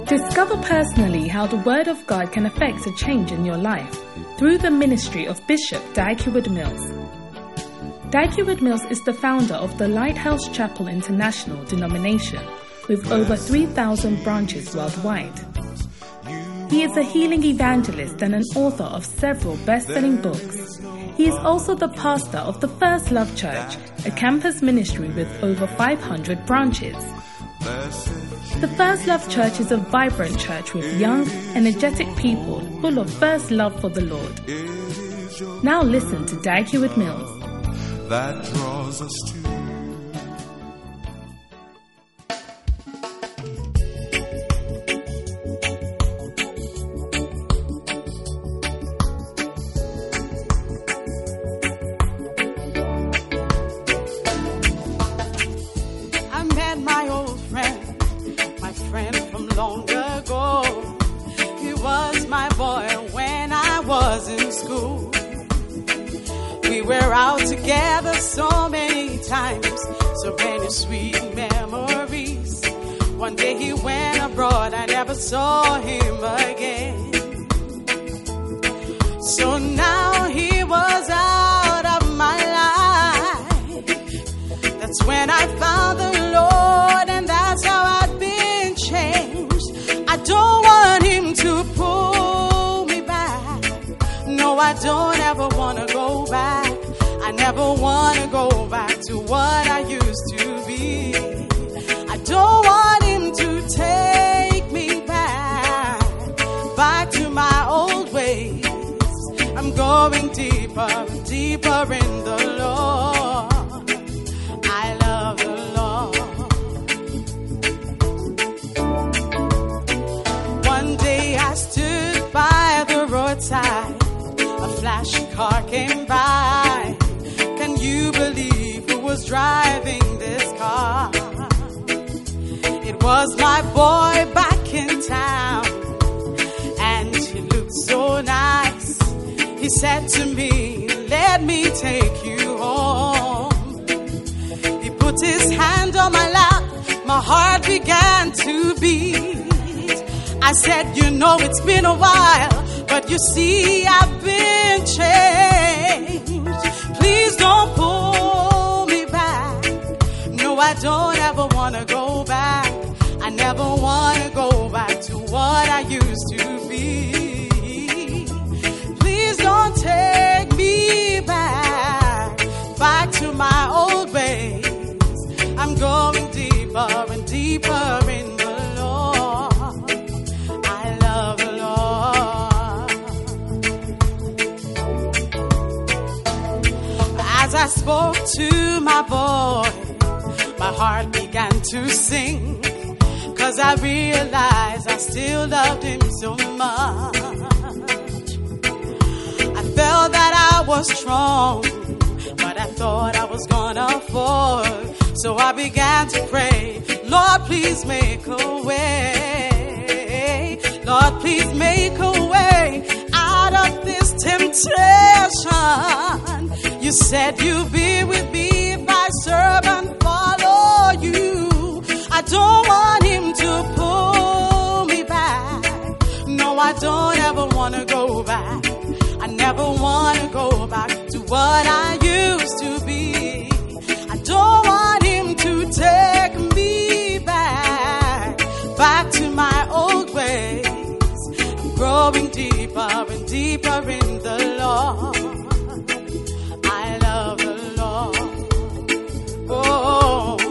Discover personally how the Word of God can affect a change in your life through the ministry of Bishop Dag Heward-Mills. Dag Heward-Mills is the founder of the Lighthouse Chapel International denomination with over 3,000 branches worldwide. He is a healing evangelist and an author of several best-selling books. He is also the pastor of the First Love Church, a campus ministry with over 500 branches. The First Love Church is a vibrant church with young, energetic people full of first love for the Lord. Now listen to Dag Heward-Mills. That draws us to. Together so many times, so many sweet memories. One day he went abroad, I never saw him again. So now he was out of my life. That's when I found the Lord, and that's how I've been changed. I don't want him to pull me back. No, I don't ever want to go back. I never want to go back to what I used to be. I don't want him to take me back to my old ways. I'm going deeper and deeper in the Lord. I love the Lord. One day I stood by the roadside. A flashy car came by. Can you believe who was driving this car? It was my boy back in town, and he looked so nice. He said to me, let me take you home. He put his hand on my lap, my heart began to beat. I said, you know it's been a while, but you see I've been changed. Please don't pull me back. No, I don't ever want to go back. I never want to go back to what I used to be. Please don't take me back to my old ways. I'm going deeper and deeper in the Lord. I love the Lord. As I spoke to my boy, my heart began to sing, 'cause I realized I still loved him so much. I felt that I was strong, but I thought I was gonna fall. So I began to pray, Lord, please make a way. Lord, please make a way out of this temptation. You said you'll be with me if I serve and follow you. I don't want him to pull me back. No, I don't ever want to go back. I never want to go back to what I used to be. I don't want him to take me back to my old ways. I'm growing deeper and deeper in the Lord. I love the Lord. Oh.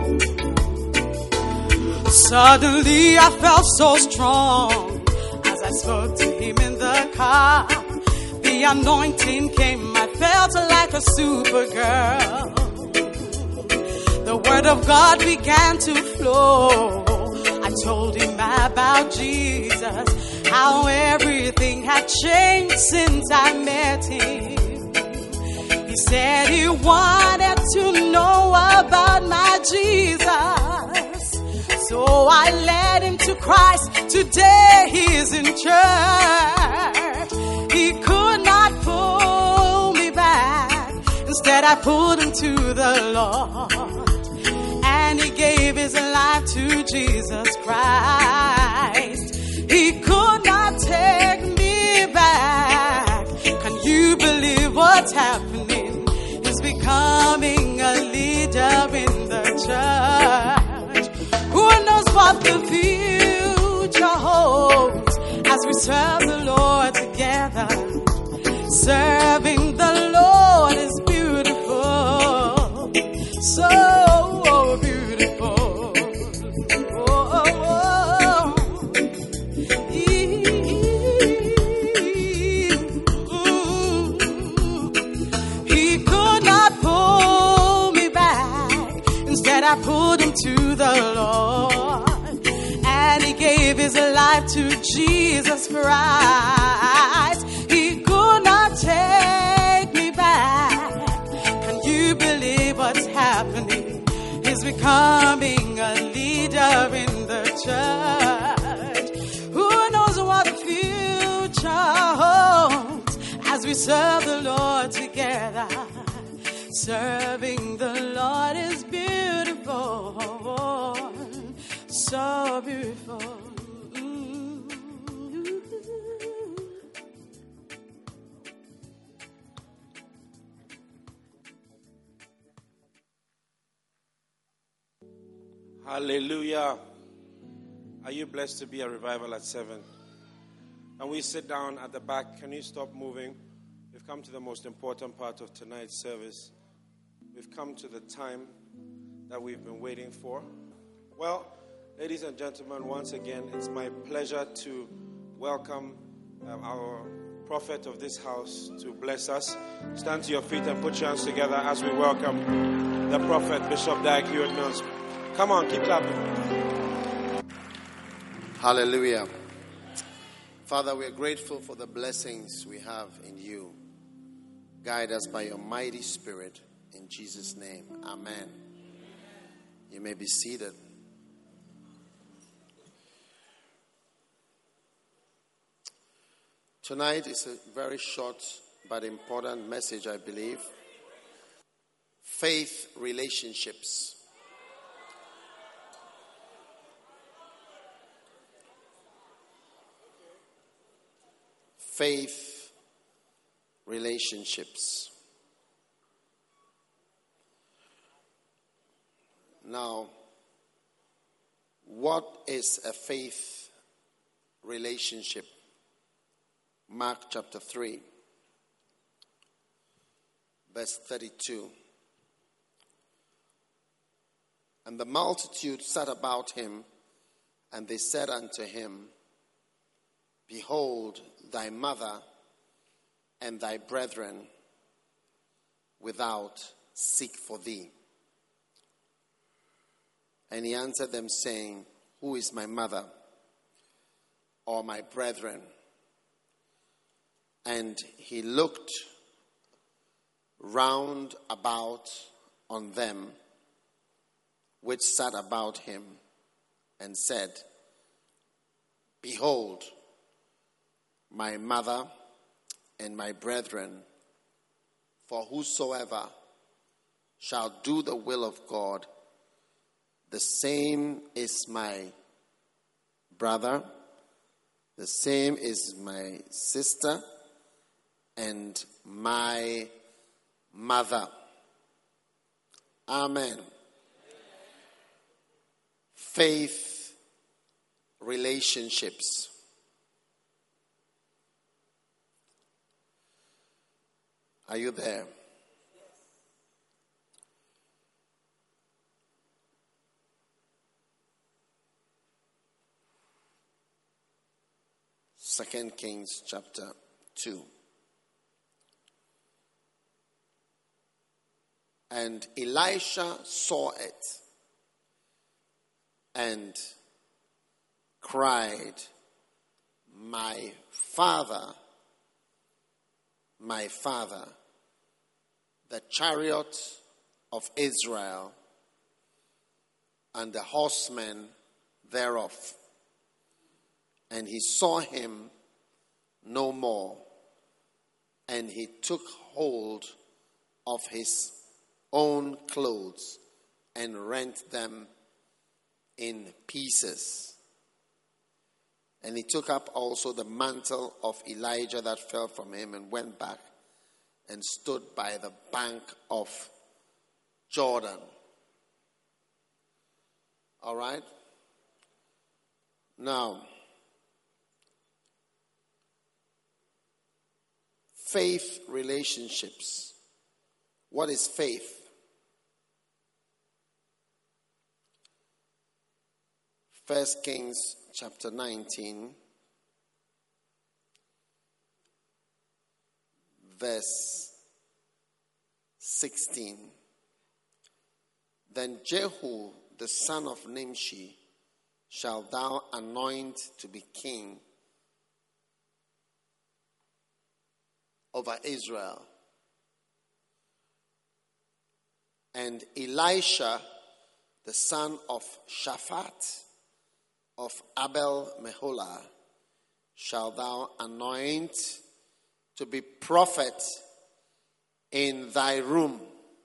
Suddenly I felt so strong as I spoke to him in the car. The anointing came, I felt like a supergirl. The word of God began to flow. I told him about Jesus, how everything had changed since I met him. He said he wanted to know about my Jesus. So I led him to Christ. Today he is in church. He could not pull me back. Instead I pulled him to the Lord. And he gave his life to Jesus Christ. serve the Lord together. Serving the Lord is beautiful, so beautiful. He could not pull me back. Instead, I pulled him to the Lord, and he gave his life to Jesus Christ. He could not take me back. Can you believe what's happening? He's becoming a leader in the church. Who knows what the future holds as we serve the Lord together? Serving the Lord is beautiful, so beautiful. Hallelujah. Are you blessed to be a revival at 7? And we sit down at the back. Can you stop moving? We've come to the most important part of tonight's service. We've come to the time that we've been waiting for. Well, ladies and gentlemen, once again, it's my pleasure to welcome our prophet of this house to bless us. Stand to your feet and put your hands together as we welcome the prophet, Bishop Dag Heward-Mills. Come on, keep clapping. Hallelujah. Father, we are grateful for the blessings we have in you. Guide us by your mighty Spirit. In Jesus' name, amen. You may be seated. Tonight is a very short but important message, I believe. Faith relationships. Faith relationships. Now, what is a faith relationship? Mark chapter 3, verse 32. And the multitude sat about him, and they said unto him, Behold, thy mother and thy brethren without seek for thee. And he answered them, saying, Who is my mother or my brethren? And he looked round about on them which sat about him, and said, Behold, my mother and my brethren, for whosoever shall do the will of God, the same is my brother, the same is my sister, and my mother. Amen. Faith relationships. Are you there? Second Kings chapter 2. And Elisha saw it and cried, my father, the chariot of Israel and the horsemen thereof. And he saw him no more, and he took hold of his own clothes and rent them in pieces. And he took up also the mantle of Elijah that fell from him and went back and stood by the bank of Jordan. All right? Now, faith relationships. What is faith? First Kings chapter 19, verse 16. Then Jehu, the son of Nimshi, shalt thou anoint to be king over Israel. And Elisha, the son of Shaphat, of Abel Meholah, shalt thou anoint to be prophet in thy room.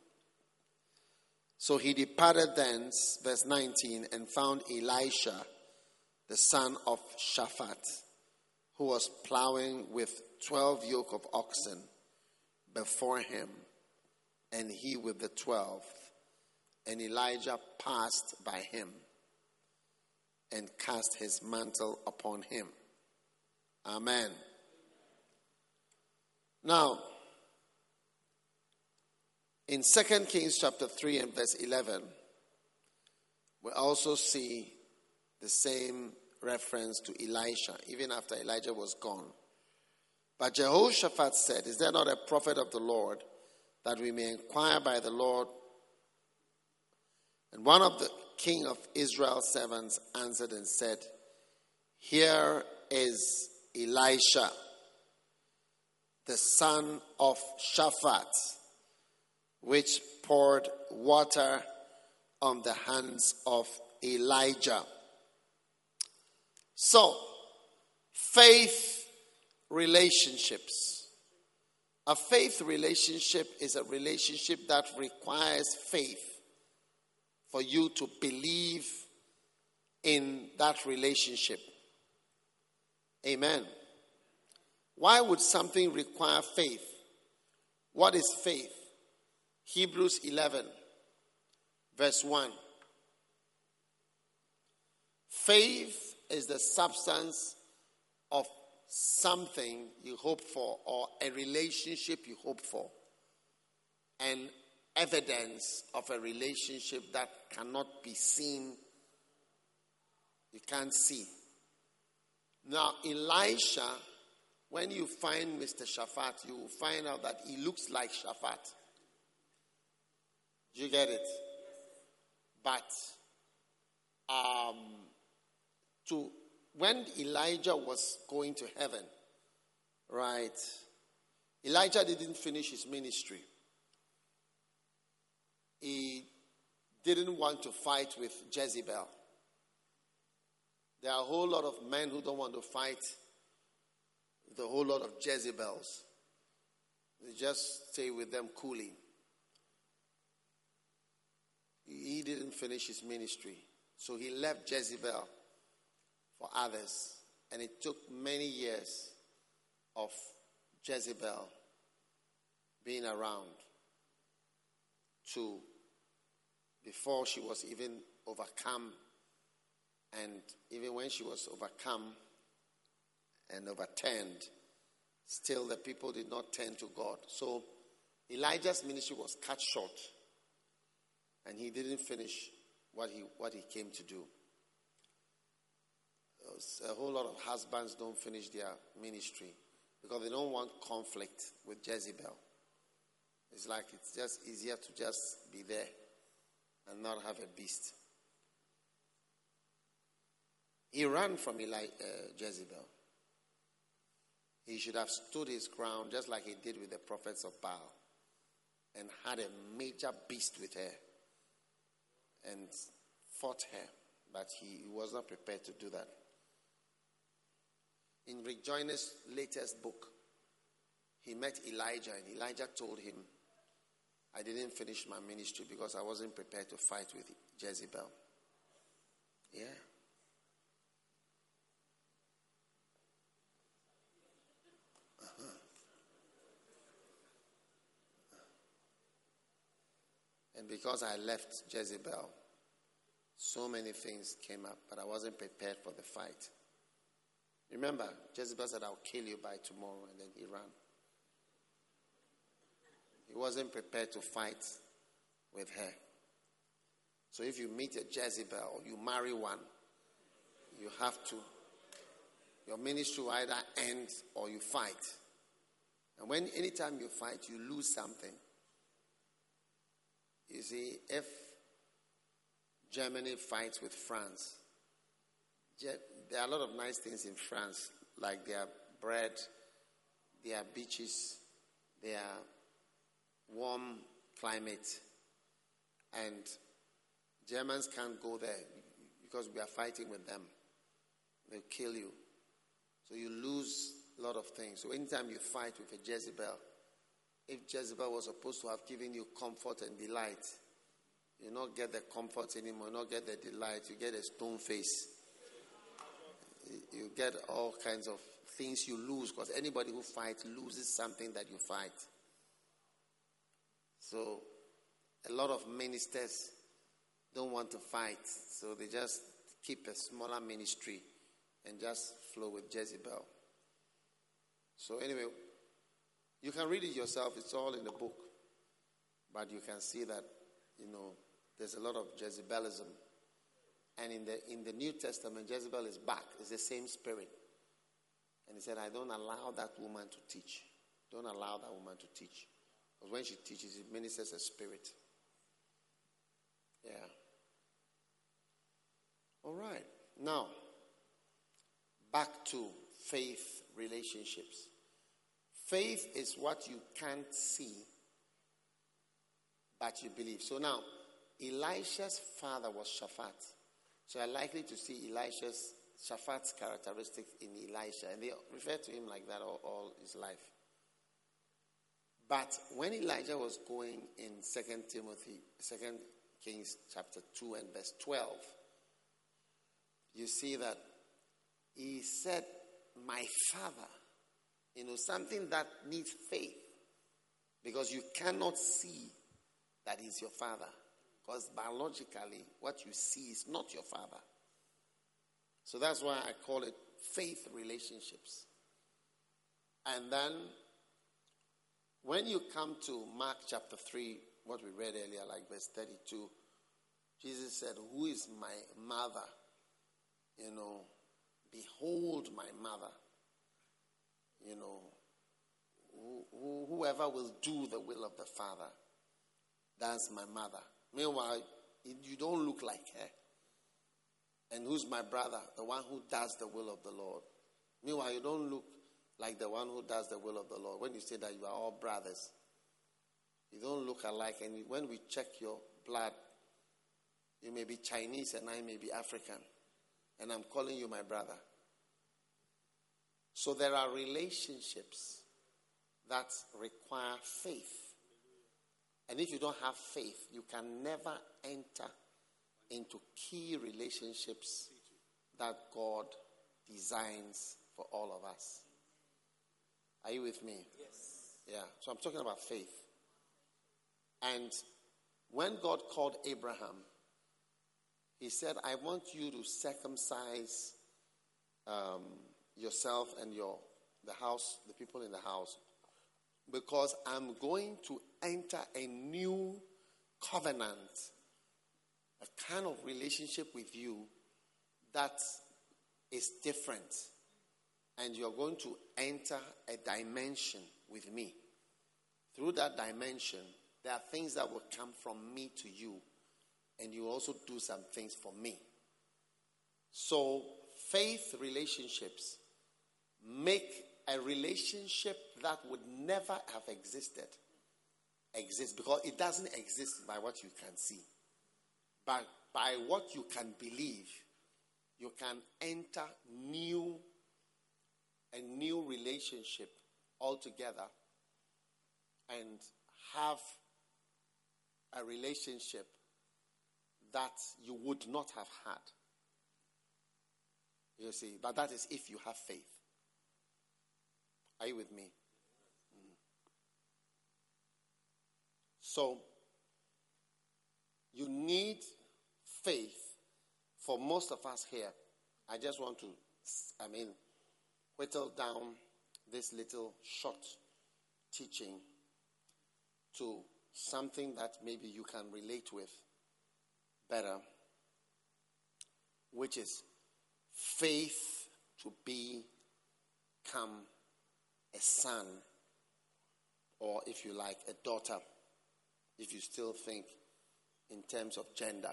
So he departed thence, verse 19, and found Elisha, the son of Shaphat, who was plowing with 12 yoke of oxen before him, and he with the 12. And Elijah passed by him and cast his mantle upon him. Amen. Now, in 2 Kings chapter 3 and verse 11, we also see the same reference to Elisha, even after Elijah was gone. But Jehoshaphat said, is there not a prophet of the Lord, that we may inquire by the Lord? And one of the king of Israel's servants answered and said, here is Elisha, the son of Shaphat, which poured water on the hands of Elijah. So, faith relationships. A faith relationship is a relationship that requires faith for you to believe in that relationship. Amen. Why would something require faith? What is faith? Hebrews 11, verse 1. Faith is the substance of something you hope for, or a relationship you hope for, and evidence of a relationship that cannot be seen. You can't see. Now, Elisha, when you find Mr. Shaphat, you will find out that he looks like Shaphat. Do you get it? But when Elijah was going to heaven, right, Elijah didn't finish his ministry. He didn't want to fight with Jezebel. There are a whole lot of men who don't want to fight with a whole lot of Jezebels. They just stay with them coolly. He didn't finish his ministry. So he left Jezebel for others. And it took many years of Jezebel being around before she was even overcome. And even when she was overcome and overturned, still the people did not turn to God. So Elijah's ministry was cut short. And he didn't finish what he came to do. A whole lot of husbands don't finish their ministry because they don't want conflict with Jezebel. It's like it's just easier to just be there and not have a beast. He ran from Jezebel. He should have stood his ground just like he did with the prophets of Baal and had a major beast with her and fought her, but he was not prepared to do that. In Rick Joyner's latest book, he met Elijah, and Elijah told him, I didn't finish my ministry because I wasn't prepared to fight with Jezebel. Yeah. And because I left Jezebel, so many things came up, but I wasn't prepared for the fight. Remember, Jezebel said, I'll kill you by tomorrow, and then he ran. He wasn't prepared to fight with her. So if you meet a Jezebel or you marry one, you have to. Your ministry will either end or you fight. And anytime you fight, you lose something. You see, if Germany fights with France, there are a lot of nice things in France, like their bread, their beaches, their warm climate, and Germans can't go there because we are fighting with them. They'll kill you. So you lose a lot of things. So anytime you fight with a Jezebel, if Jezebel was supposed to have given you comfort and delight, you not get the comfort anymore, you not get the delight, you get a stone face. You get all kinds of things you lose, because anybody who fights loses something that you fight. So a lot of ministers don't want to fight, so they just keep a smaller ministry and just flow with Jezebel. So anyway, you can read it yourself. It's all in the book. But you can see that, there's a lot of Jezebelism. And in the New Testament, Jezebel is back. It's the same spirit. And he said, I don't allow that woman to teach. Don't allow that woman to teach. Because when she teaches, it ministers a spirit. Yeah. All right. Now, back to faith relationships. Faith is what you can't see, but you believe. So now, Elisha's father was Shaphat. So you're likely to see Shaphat's characteristics in Elisha. And they refer to him like that all his life. But when Elijah was going in 2 Kings chapter 2 and verse 12, you see that he said, my father, something that needs faith. Because you cannot see that he's your father. Because biologically, what you see is not your father. So that's why I call it faith relationships. And then, when you come to Mark chapter 3, what we read earlier, like verse 32, Jesus said, who is my mother? Behold my mother. Whoever will do the will of the Father, that's my mother. Meanwhile, you don't look like her. And who's my brother? The one who does the will of the Lord. Meanwhile, you don't look like the one who does the will of the Lord. When you say that you are all brothers, you don't look alike. And when we check your blood, you may be Chinese and I may be African. And I'm calling you my brother. So there are relationships that require faith. And if you don't have faith, you can never enter into key relationships that God designs for all of us. Are you with me? Yes. Yeah. So I'm talking about faith. And when God called Abraham, he said, I want you to circumcise yourself and the house, the people in the house, because I'm going to enter a new covenant, a kind of relationship with you that is different. And you're going to enter a dimension with me. Through that dimension, there are things that will come from me to you, and you also do some things for me. So, faith relationships make a relationship that would never have existed exist, because it doesn't exist by what you can see. But by what you can believe, you can enter a new relationship altogether and have a relationship that you would not have had. You see, but that is if you have faith. Are you with me? So, you need faith for most of us here. I just want to, whittle down this little short teaching to something that maybe you can relate with better, which is faith to become a son, or if you like, a daughter, if you still think in terms of gender.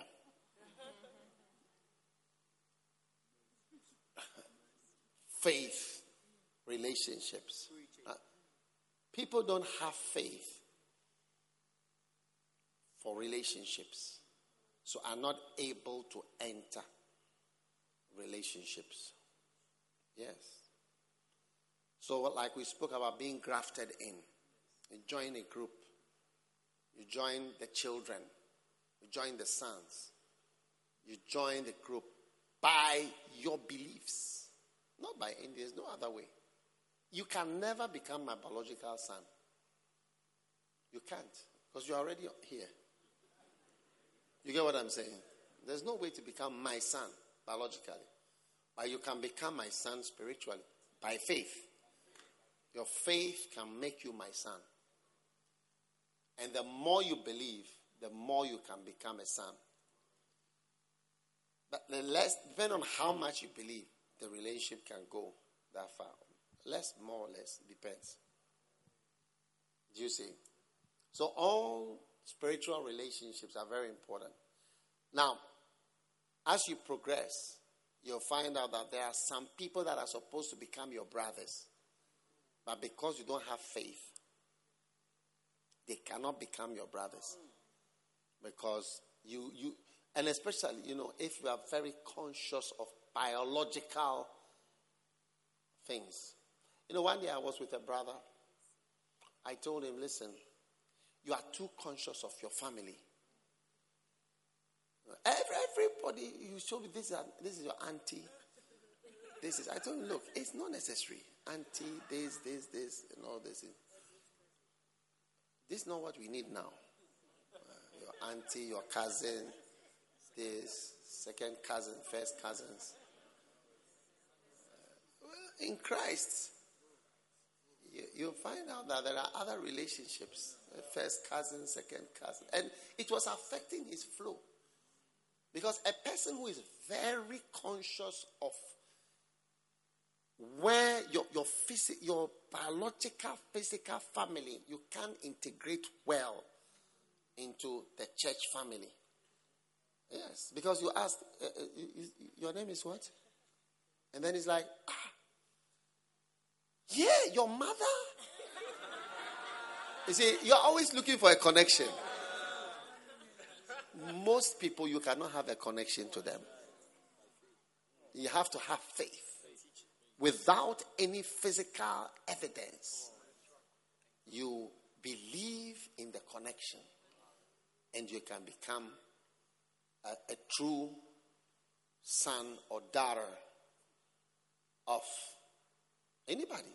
Faith, relationships. People don't have faith for relationships, so are not able to enter relationships. Yes. So like we spoke about being grafted in. You join a group. You join the children. You join the sons. You join the group by your beliefs. Not by any, there's no other way. You can never become my biological son. You can't, because you're already here. You get what I'm saying? There's no way to become my son biologically. But you can become my son spiritually by faith. Your faith can make you my son. And the more you believe, the more you can become a son. But the less, depending on how much you believe, the relationship can go that far. Less, more or less, depends. Do you see? So all spiritual relationships are very important. Now, as you progress, you'll find out that there are some people that are supposed to become your brothers. But because you don't have faith, they cannot become your brothers. Because you and especially, if you are very conscious of biological things. One day I was with a brother. I told him, listen, you are too conscious of your family. Everybody, you show me this is your auntie. I told him, look, it's not necessary. Auntie, this, and all this. This is not what we need now. Your auntie, your cousin, this, second cousin, first cousins. In Christ, you find out that there are other relationships. First cousin, second cousin. And it was affecting his flow. Because a person who is very conscious of where your biological, physical family, you can't integrate well into the church family. Yes, because you ask, your name is what? And then it's like, yeah, your mother. You see, you're always looking for a connection. Most people, you cannot have a connection to them. You have to have faith. Without any physical evidence, you believe in the connection, and you can become a true son or daughter of anybody.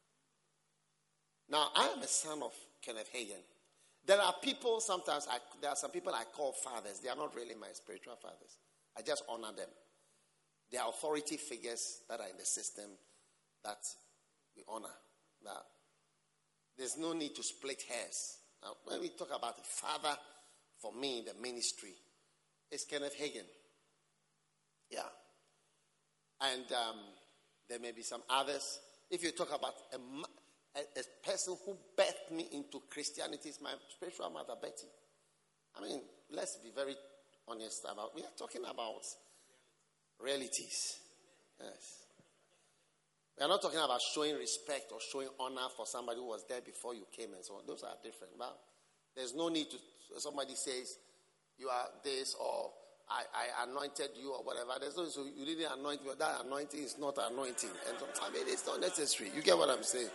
Now, I am a son of Kenneth Hagin. There are people, there are some people I call fathers. They are not really my spiritual fathers. I just honor them. They are authority figures that are in the system that we honor. Now, there's no need to split hairs. Now, when we talk about the father, for me, the ministry, it's Kenneth Hagin. Yeah. And there may be some others. If you talk about a person who birthed me into Christianity, is my spiritual mother, Betty. I mean, let's be very honest about, we are talking about realities. Yes. We are not talking about showing respect or showing honor for somebody who was there before you came and so on. Those are different. But there's no need to, somebody says, you are this, or I anointed you, or whatever. There's no, so you didn't anoint me. That anointing is not anointing. And I mean, it's not necessary. You get what I'm saying?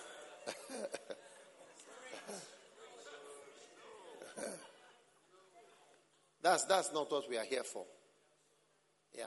That's not what we are here for. Yeah.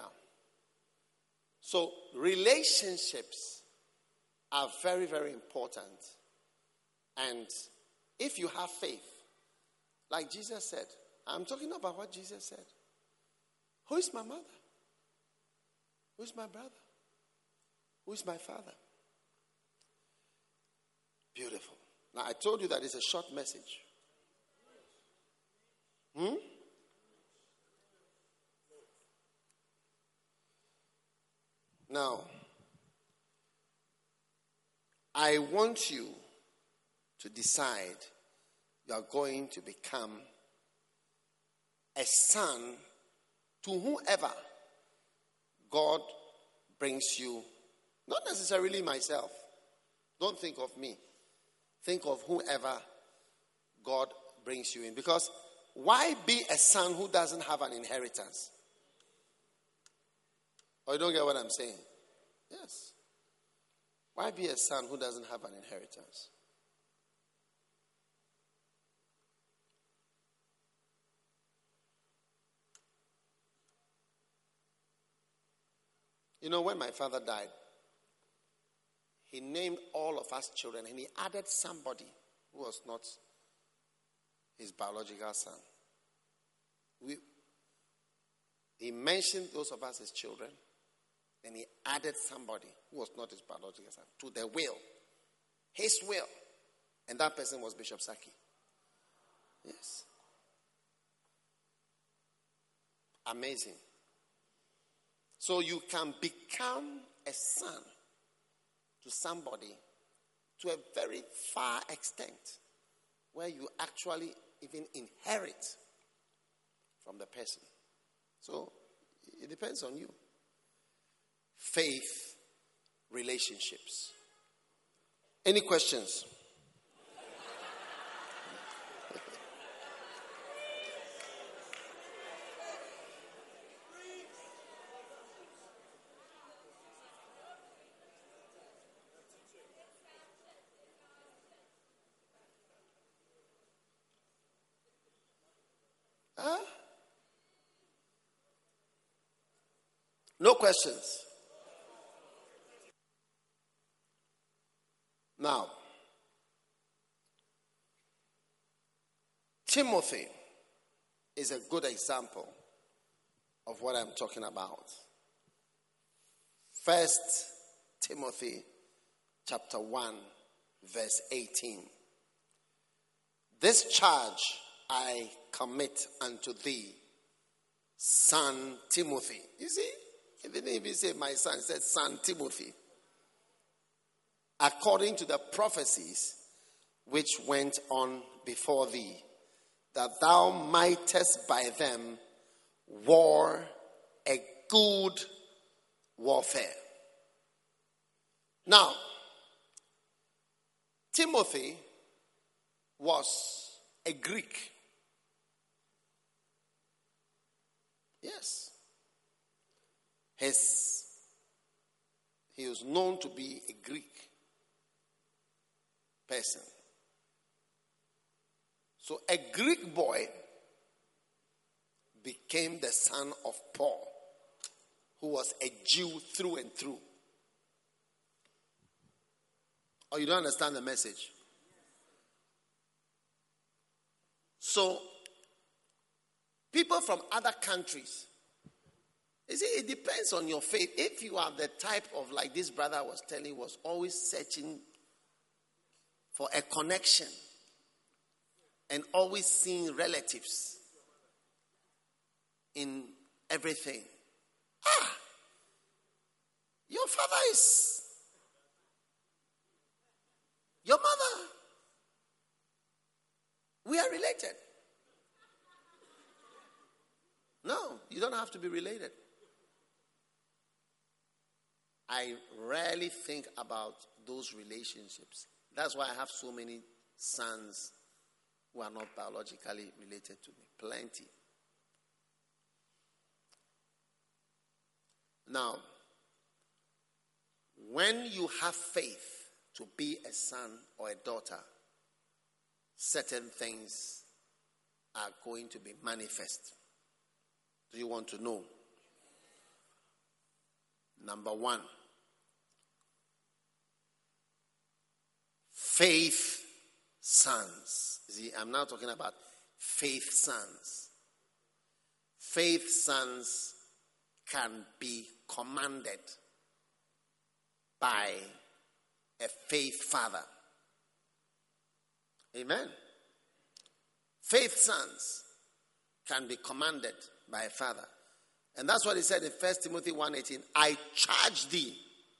So relationships are very, very important. And if you have faith, like Jesus said, I'm talking about what Jesus said. Who is my mother? Who is my brother? Who is my father? Beautiful. Now, I told you that it's a short message. Now, I want you to decide you are going to become a son to whoever God brings you. Not necessarily myself. Don't think of me. Think of whoever God brings you in. Because why be a son who doesn't have an inheritance? Or you don't get what I'm saying? Yes. Why be a son who doesn't have an inheritance? You know, when my father died, he named all of us children and he added somebody who was not his biological son. He mentioned those of us as children and he added somebody who was not his biological son to the will, his will. And that person was Bishop Saki. Yes. Amazing. So you can become a son to somebody to a very far extent where you actually even inherit from the person. So it depends on you. Faith, relationships. Any questions? No questions. Now, Timothy is a good example of what I'm talking about. 1 Timothy chapter 1, verse 18. This charge I commit unto thee, son Timothy. You see, he didn't even say my son, he said son Timothy. According to the prophecies which went on before thee, that thou mightest by them war a good warfare. Now, Timothy was a Greek. Yes. He was known to be a Greek person. So a Greek boy became the son of Paul, who was a Jew through and through. Or you don't understand the message? So, people from other countries, you see, it depends on your faith. If you are the type of, like this brother was telling, was always searching for a connection and always seeing relatives in everything. Your father is your mother. We are related. No, you don't have to be related. I rarely think about those relationships. That's why I have so many sons who are not biologically related to me. Plenty. Now, when you have faith to be a son or a daughter, certain things are going to be manifest. Do you want to know? Number one, faith sons. See, I'm now talking about faith sons. Faith sons can be commanded by a faith father. Amen. Faith sons can be commanded by a father. And that's what he said in 1 Timothy 1:18. I charge thee.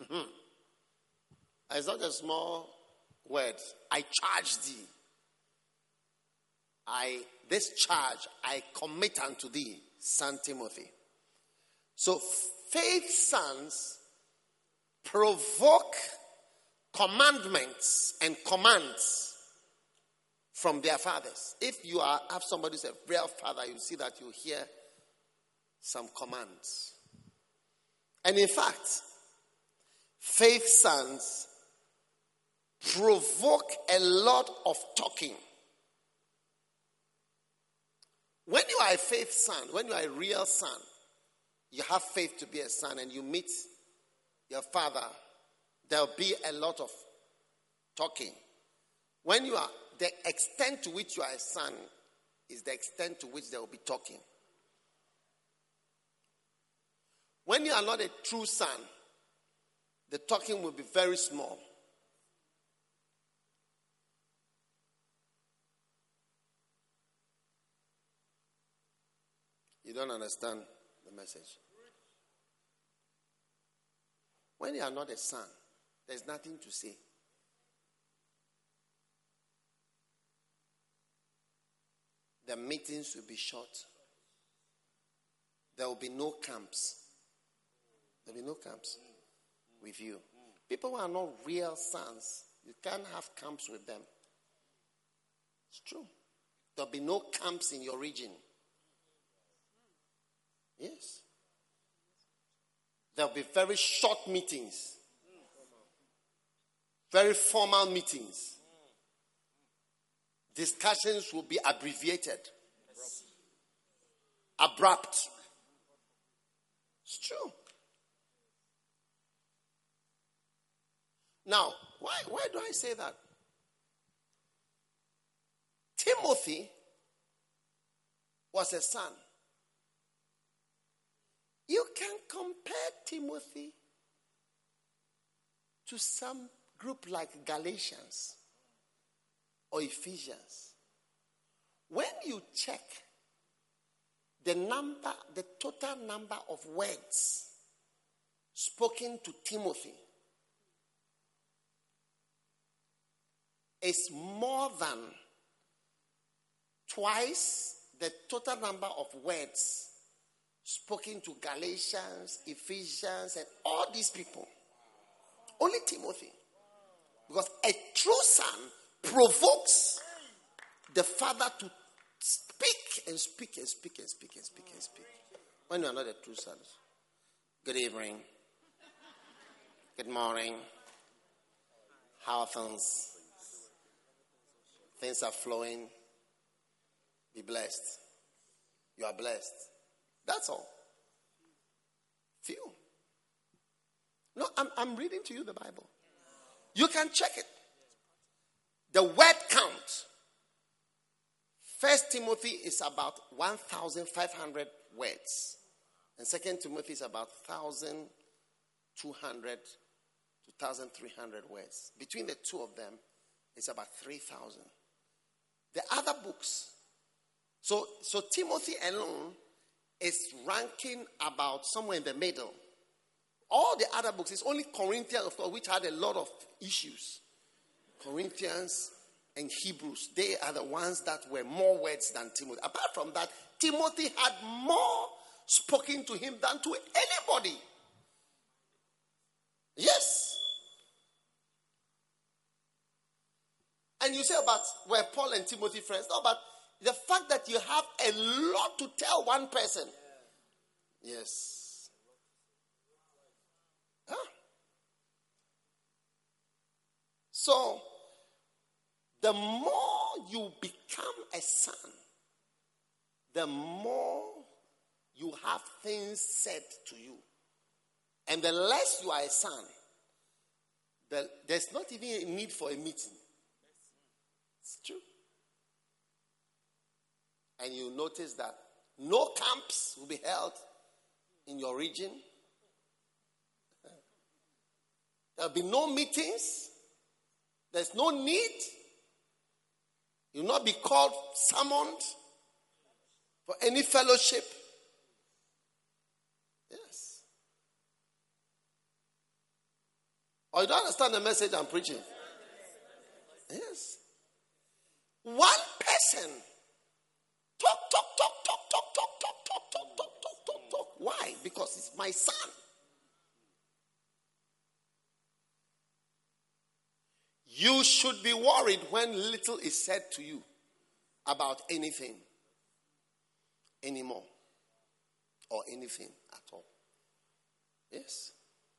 It's not a small word. I charge thee. This charge I commit unto thee, son Timothy. So faith sons provoke commandments and commands from their fathers. If you have somebody who's a real father, you see that you hear some commands. And in fact, faith sons provoke a lot of talking. When you are a faith son, when you are a real son, you have faith to be a son, and you meet your father, there'll be a lot of talking. When you are, the extent to which you are a son is the extent to which there will be talking. When you are not a true son, the talking will be very small. You don't understand the message. When you are not a son, there's nothing to say. The meetings will be short. There will be no camps. There will be no camps with you. People who are not real sons, you can't have camps with them. It's true. There will be no camps in your region. Yes. There will be very short meetings. Very formal meetings. Discussions will be abbreviated. Abrupt. It's true. Now, why do I say that? Timothy was a son. You can compare Timothy to some group like Galatians or Ephesians. When you check the total number of words spoken to Timothy is more than twice the total number of words spoken to Galatians, Ephesians, and all these people. Only Timothy. Because a true son provokes the father to speak and speak and speak and speak and speak and speak. When you are not a true son. Good evening. Good morning. How are things? Things are flowing. Be blessed. You are blessed. That's all. Few. No, I'm reading to you the Bible. You can check it. The word count. 1 Timothy is about 1,500 words. And 2 Timothy is about 1,200 to 1,300 words. Between the two of them, it's about 3,000. The other books. So Timothy alone is ranking about somewhere in the middle. All the other books, it's only Corinthians, of course, which had a lot of issues. Corinthians and Hebrews, they are the ones that were more words than Timothy. Apart from that, Timothy had more spoken to him than to anybody. Yes. And you say about, were Paul and Timothy friends? No, but the fact that you have a lot to tell one person. Yes. Huh? So, the more you become a son, the more you have things said to you. And the less you are a son, there's not even a need for a meeting. It's true. And you notice that no camps will be held in your region. There'll be no meetings. There's no need. You'll not be called, summoned For any fellowship. Yes. Or you don't understand the message I'm preaching? Yes. One person. Talk. Why? Because it's my son. You should be worried when little is said to you about anything anymore or anything at all. Yes.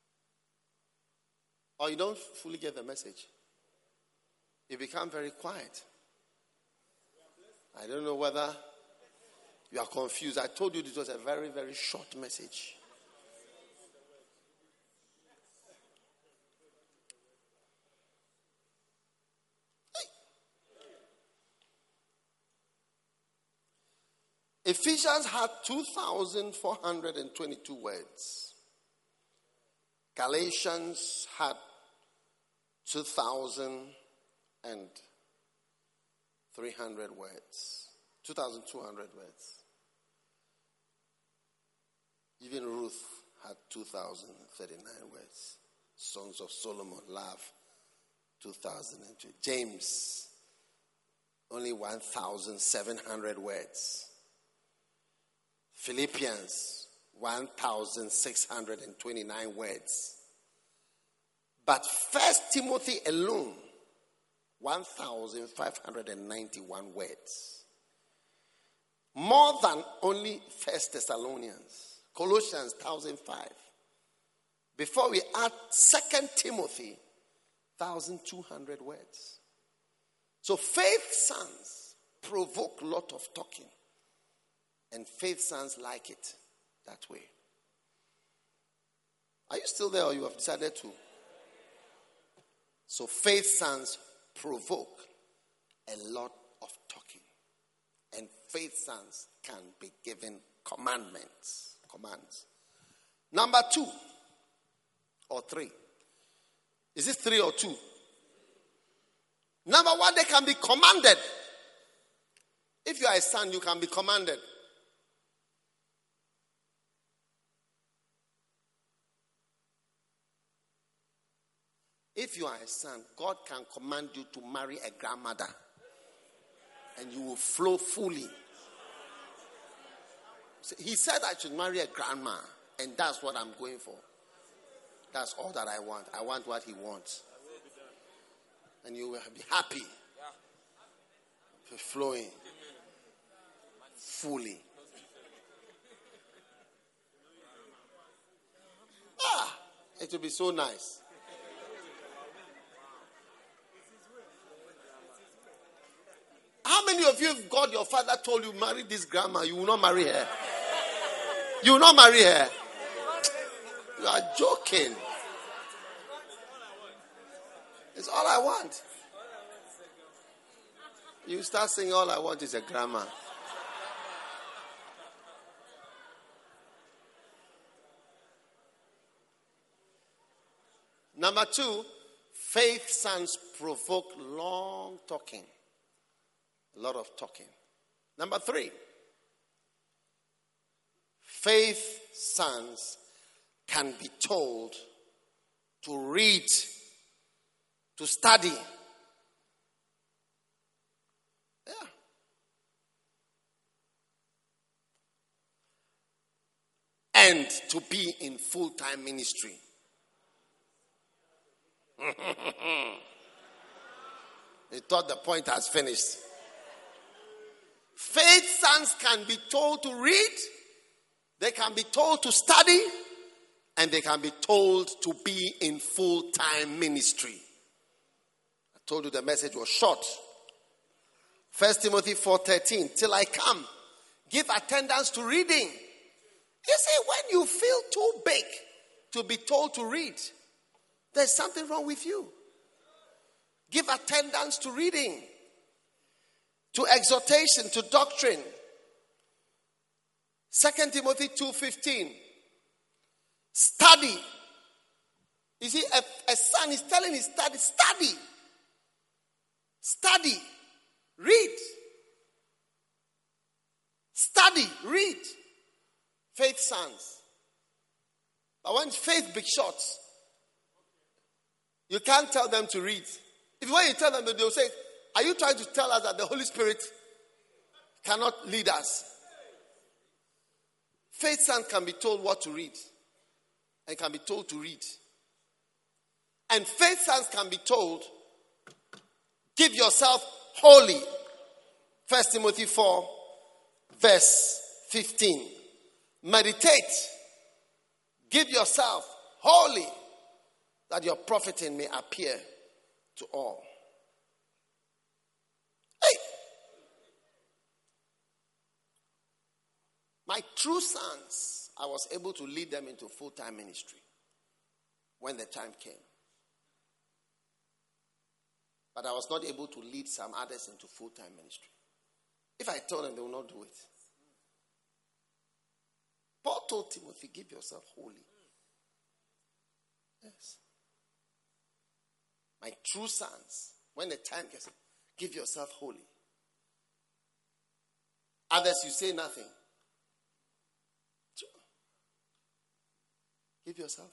Or you don't fully get the message. You become very quiet. I don't know whether you are confused. I told you this was a very, very short message. Ephesians had 2,422 words. Galatians had 2,300 words. 2,200 words. Even Ruth had 2,039 words. Songs of Solomon, Love, 2,002. James, only 1,700 words. Philippians, 1,629 words. But 1 Timothy alone, 1,591 words. More than only 1 Thessalonians. Colossians, 1,005. Before we add 2 Timothy, 1,200 words. So faith sons provoke a lot of talking. And faith sons like it that way. Are you still there or you have decided to? So faith sons provoke a lot of talking. And faith sons can be given commands. Number 2 or 3. Is it 3 or 2? Number 1, they can be commanded. If you are a son, you can be commanded. If you are a son, God can command you to marry a grandmother. And you will flow fully. He said I should marry a grandma. And that's what I'm going for. That's all that I want. I want what he wants. And you will be happy. Flowing. Fully. It will be so nice. How many of you, God, your father told you, marry this grandma, you will not marry her? You will not marry her? You are joking. It's all I want. You start saying all I want is a grandma. Number 2, faith sons provoke long talking. A lot of talking. Number 3, faith sons can be told to read, to study. Yeah. And to be in full-time ministry. They thought the point has finished. Faith sons can be told to read, they can be told to study, and they can be told to be in full-time ministry. I told you the message was short. 1 Timothy 4:13, till I come, give attendance to reading. You see, when you feel too big to be told to read, there's something wrong with you. Give attendance to reading, to exhortation, to doctrine. 2 Timothy 2:15. Study. You see, a son is telling his study, study. Study. Read. Study, read. Faith sons. But when faith big shots, you can't tell them to read. When you tell them, they'll say, are you trying to tell us that the Holy Spirit cannot lead us? Faith sons can be told what to read and can be told to read. And faith sons can be told, give yourself wholly. 1 Timothy 4, verse 15. Meditate. Give yourself wholly, that your profiting may appear to all. Hey! My true sons, I was able to lead them into full-time ministry when the time came. But I was not able to lead some others into full-time ministry. If I told them, they will not do it. Paul told Timothy, give yourself wholly. Yes. My true sons, when the time gets, give yourself wholly. Others, you say nothing. Give yourself.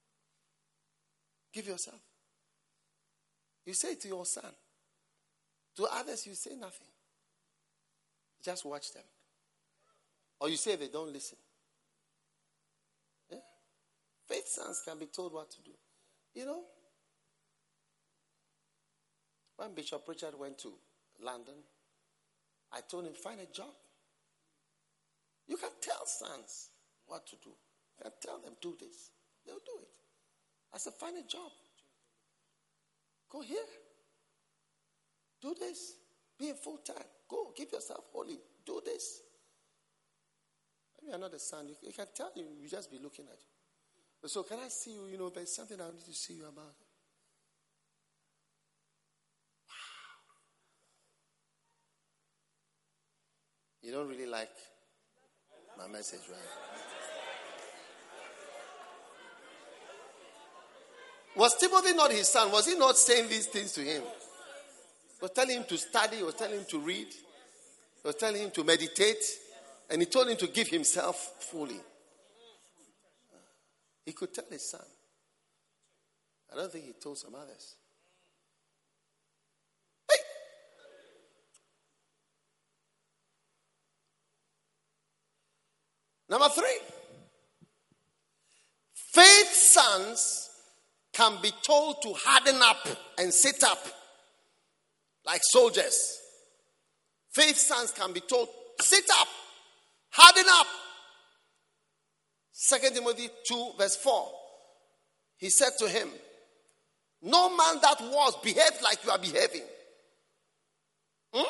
Give yourself. You say it to your son. To others, you say nothing. Just watch them. Or you say they don't listen. Yeah? Faith sons can be told what to do. You know, when Bishop Richard went to London, I told him, find a job. You can tell sons what to do. You can tell them, do this. They'll do it. I said, find a job. Go here. Do this. Be in full time. Go. Give yourself wholly. Do this. Maybe you're not a son. You can tell him. You just be looking at you. So can I see you? You know, there's something I need to see you about. Wow. You don't really like my message, right? Was Timothy not his son? Was he not saying these things to him? He was telling him to study. He was telling him to read. He was telling him to meditate. And he told him to give himself fully. He could tell his son. I don't think he told some others. Hey! Number 3. Faith sons can be told to harden up and sit up like soldiers. Faith sons can be told, sit up, harden up. 2 Timothy 2 verse 4. He said to him, no man that was behaved like you are behaving. No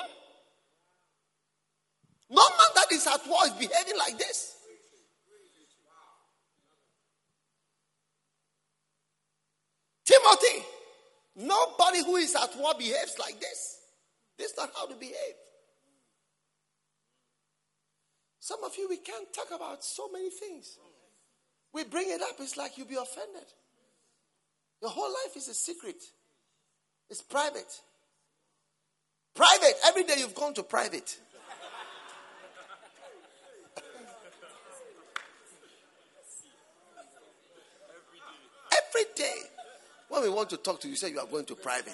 man that is at war is behaving like this. Timothy, nobody who is at war behaves like this. This is not how to behave. Some of you, we can't talk about so many things. We bring it up, it's like you'll be offended. Your whole life is a secret. It's private. Private. Every day you've gone to private. Every day. When we want to talk to you, say you are going to private.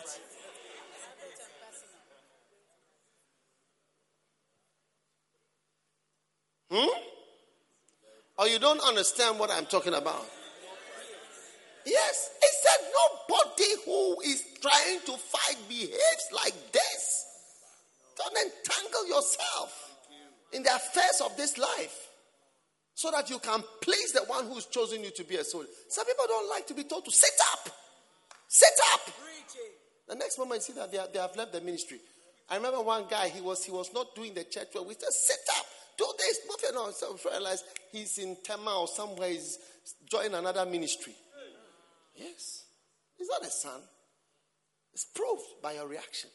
Or you don't understand what I'm talking about. Yes, he said nobody who is trying to fight behaves like this. Don't entangle yourself in the affairs of this life so that you can please the one who's chosen you to be a soldier. Some people don't like to be told to sit up. Sit up. The next moment you see that they have left the ministry. I remember one guy, he was not doing the church work. We said, sit up. Do this. But you know, so realize he's in Tema or somewhere. He's joined another ministry. Yes. He's not a son. It's proved by your reaction.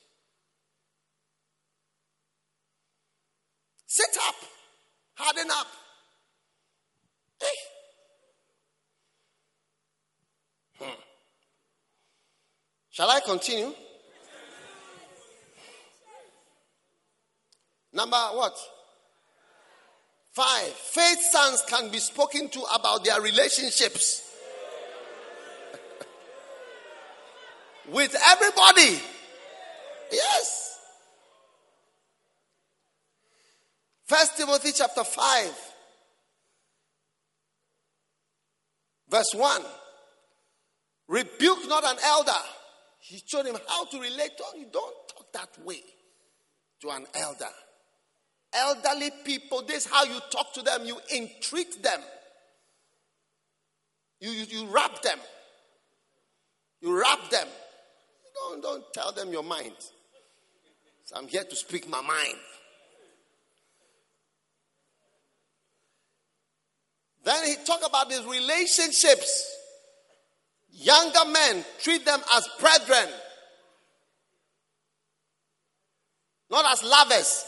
Sit up. Harden up. Hey. Shall I continue? Number what? 5. Faith sons can be spoken to about their relationships with everybody. Yes. 1 Timothy chapter 5, verse 1. Rebuke not an elder. He showed him how to relate to him. You don't talk that way to an elder. Elderly people, this is how you talk to them. You entreat them. You wrap them. You wrap them. Don't tell them your mind. So I'm here to speak my mind. Then he talked about his relationships. Younger men, treat them as brethren, not as lovers.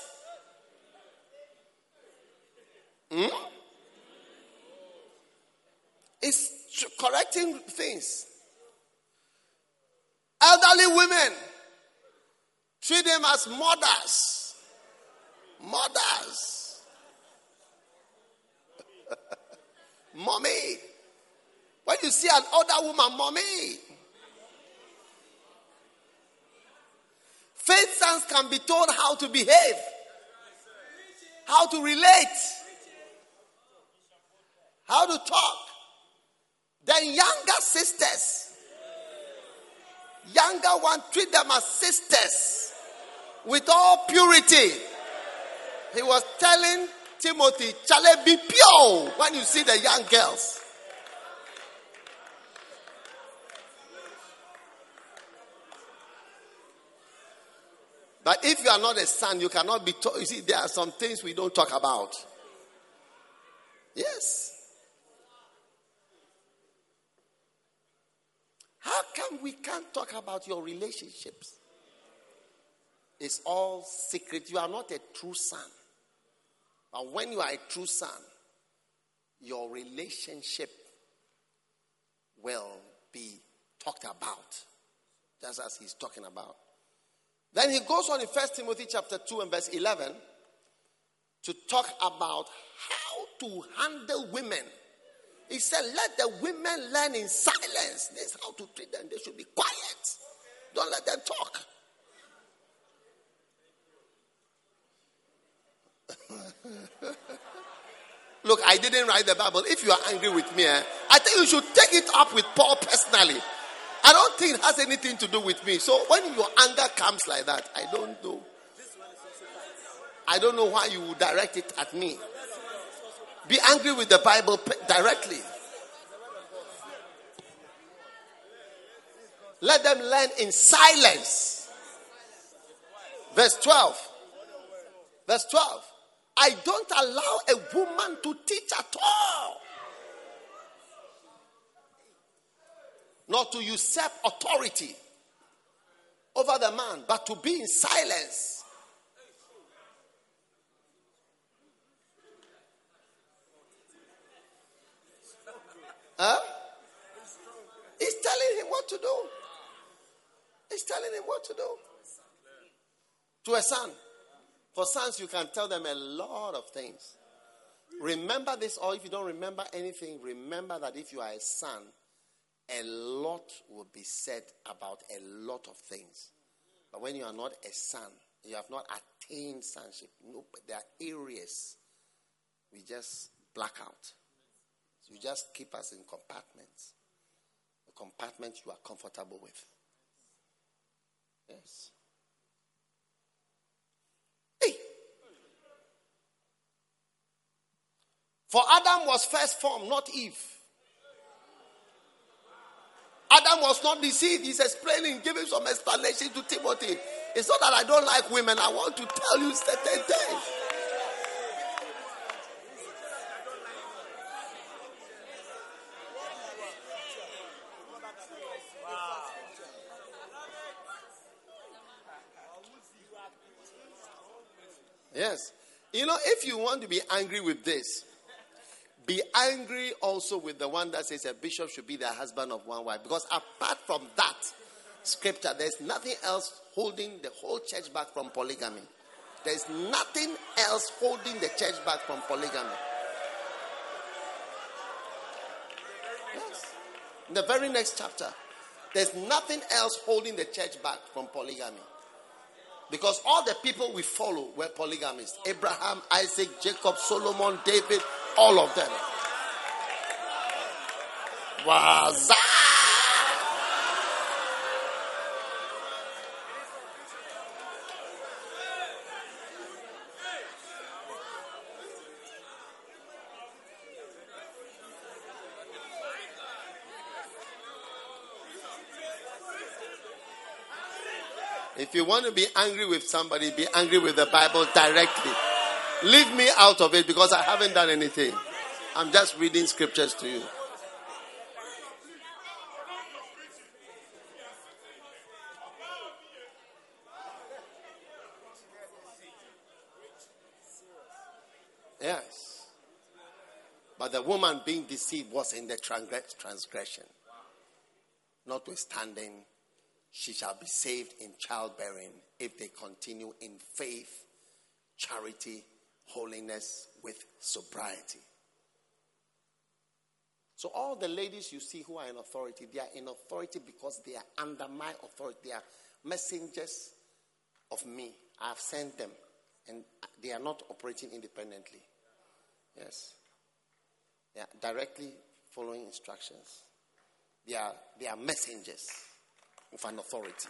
It's correcting things. Elderly women, treat them as mothers. Mothers. Mommy. When you see an older woman, mommy. Faith sons can be told how to behave, how to relate, how to talk. Then younger sisters, younger ones, treat them as sisters with all purity. He was telling Timothy, "Chale, be pure when you see the young girls." But if you are not a son, you cannot be taught. You see, there are some things we don't talk about. Yes. How come we can't talk about your relationships? It's all secret. You are not a true son. But when you are a true son, your relationship will be talked about, just as he's talking about. Then he goes on in 1 Timothy chapter 2 and verse 11 to talk about how to handle women. He said, let the women learn in silence. This is how to treat them. They should be quiet. Don't let them talk. Look, I didn't write the Bible. If you are angry with me, I think you should take it up with Paul personally. I don't think it has anything to do with me. So when your anger comes like that, I don't know. I don't know why you would direct it at me. Be angry with the Bible directly. Let them learn in silence. Verse 12. Verse 12. I don't allow a woman to teach at all. Not to usurp authority over the man, but to be in silence. He's telling him what to do. He's telling him what to do. To a son. For sons, you can tell them a lot of things. Remember this, or if you don't remember anything, remember that if you are a son, a lot will be said about a lot of things. But when you are not a son, you have not attained sonship. No, there are areas we just black out. So you just keep us in compartments. The compartments you are comfortable with. Yes. Hey. For Adam was first formed, not Eve. Adam was not deceived. He's explaining, giving some explanation to Timothy. It's not that I don't like women. I want to tell you certain things. Yes. You know, if you want to be angry with this, be angry also with the one that says a bishop should be the husband of one wife. Because apart from that scripture, there's nothing else holding the whole church back from polygamy. There's nothing else holding the church back from polygamy. Yes. In the very next chapter, there's nothing else holding the church back from polygamy. Because all the people we follow were polygamists. Abraham, Isaac, Jacob, Solomon, David, all of them. Waza! If you want to be angry with somebody, be angry with the Bible directly. Leave me out of it because I haven't done anything. I'm just reading scriptures to you. Yes. But the woman being deceived was in the transgression. Notwithstanding, she shall be saved in childbearing if they continue in faith, charity, holiness with sobriety. So all the ladies you see who are in authority, they are in authority because they are under my authority. They are messengers of me. I have sent them and they are not operating independently. Yes. They are directly following instructions. They are messengers of an authority.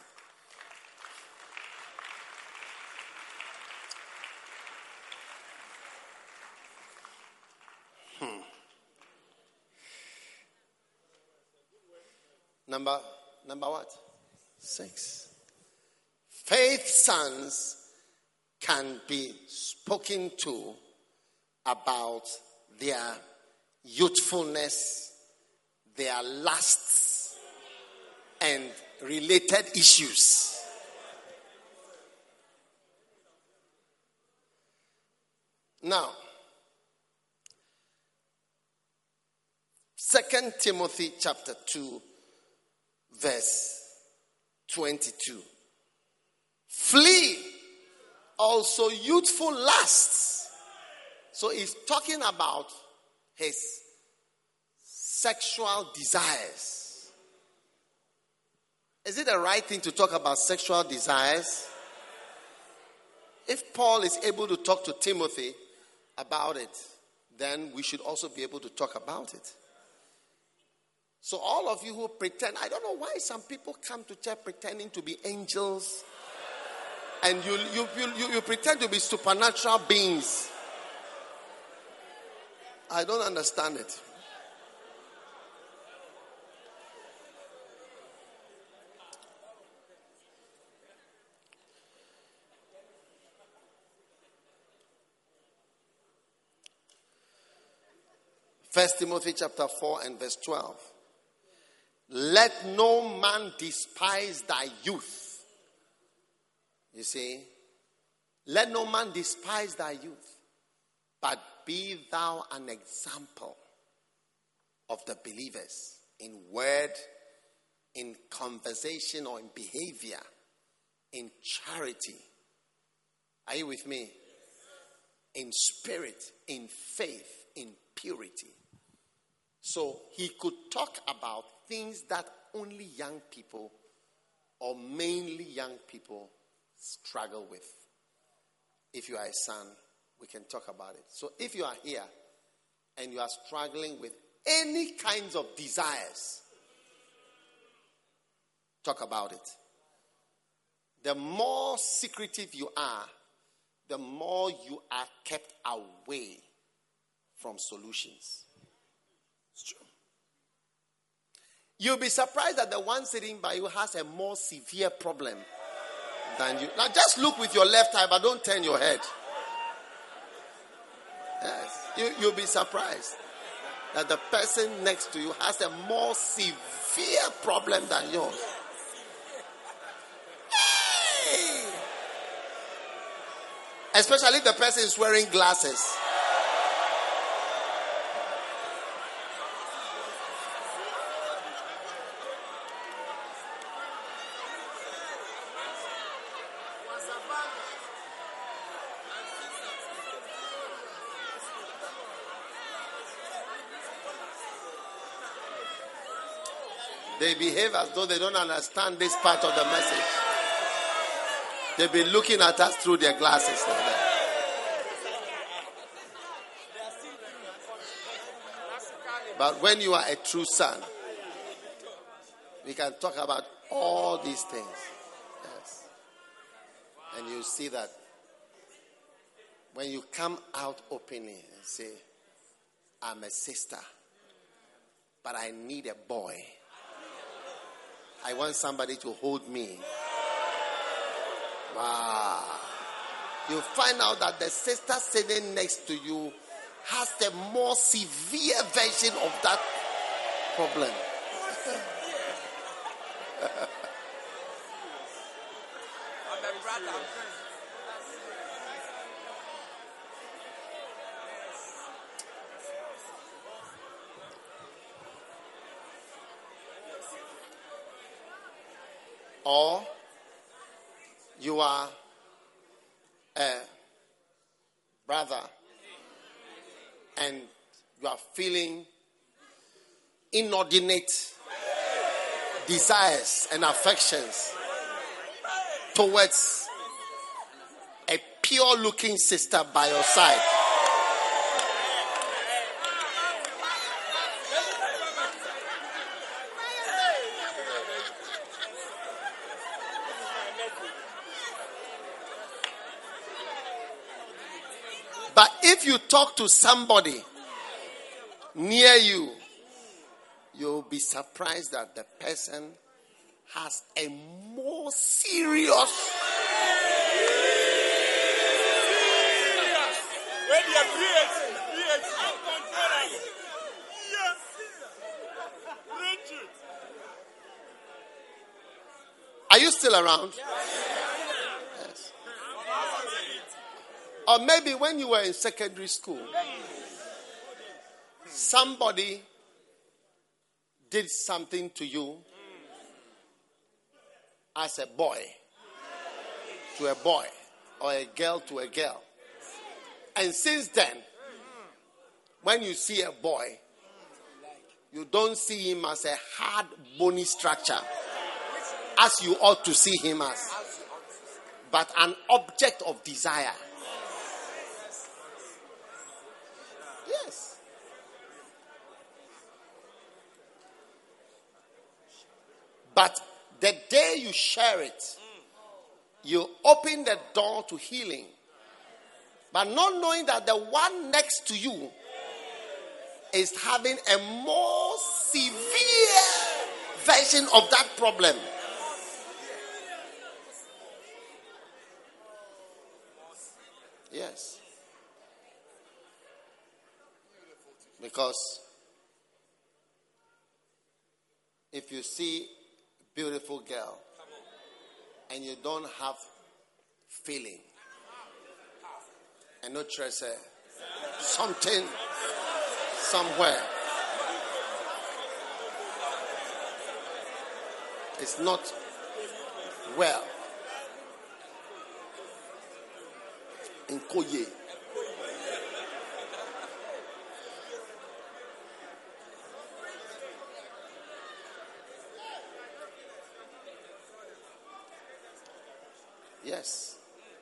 Number what? 6. Faith sons can be spoken to about their youthfulness, their lusts, and related issues. Now, 2 Timothy chapter 2, verse 22. Flee also youthful lusts. So he's talking about his sexual desires. Is it the right thing to talk about sexual desires? If Paul is able to talk to Timothy about it, then we should also be able to talk about it. So all of you who pretend, I don't know why some people come to church pretending to be angels, and you pretend to be supernatural beings. I don't understand it. First Timothy chapter 4 and verse 12. Let no man despise thy youth. You see? Let no man despise thy youth, but be thou an example of the believers in word, in conversation or in behavior, in charity. Are you with me? In spirit, in faith, in purity. So he could talk about things that only young people or mainly young people struggle with. If you are a son, we can talk about it. So if you are here and you are struggling with any kinds of desires, talk about it. The more secretive you are, the more you are kept away from solutions. It's true. You'll be surprised that the one sitting by you has a more severe problem than you. Now just look with your left eye, but don't turn your head. Yes. You'll be surprised that the person next to you has a more severe problem than yours. Hey! Especially if the person is wearing glasses. They behave as though they don't understand this part of the message. They've been looking at us through their glasses like that. But when you are a true son, we can talk about all these things. Yes. And you see that when you come out openly and say, I'm a sister, but I need a boy. I want somebody to hold me. Wow. You find out that the sister sitting next to you has the more severe version of that problem. Or you are a brother and you are feeling inordinate desires and affections towards a pure looking sister by your side. But if you talk to somebody near you, you'll be surprised that the person has a more serious Are you still around? Yes. Or maybe when you were in secondary school, somebody did something to you as a boy to a boy or a girl to a girl. And since then, when you see a boy, you don't see him as a hard, bony structure as you ought to see him as, but an object of desire. Yes. But the day you share it, you open the door to healing, but not knowing that the one next to you is having a more severe version of that problem. Yes. Because if you see a beautiful girl and you don't have feeling, and no trace something somewhere, it's not well. In Koye. Yes.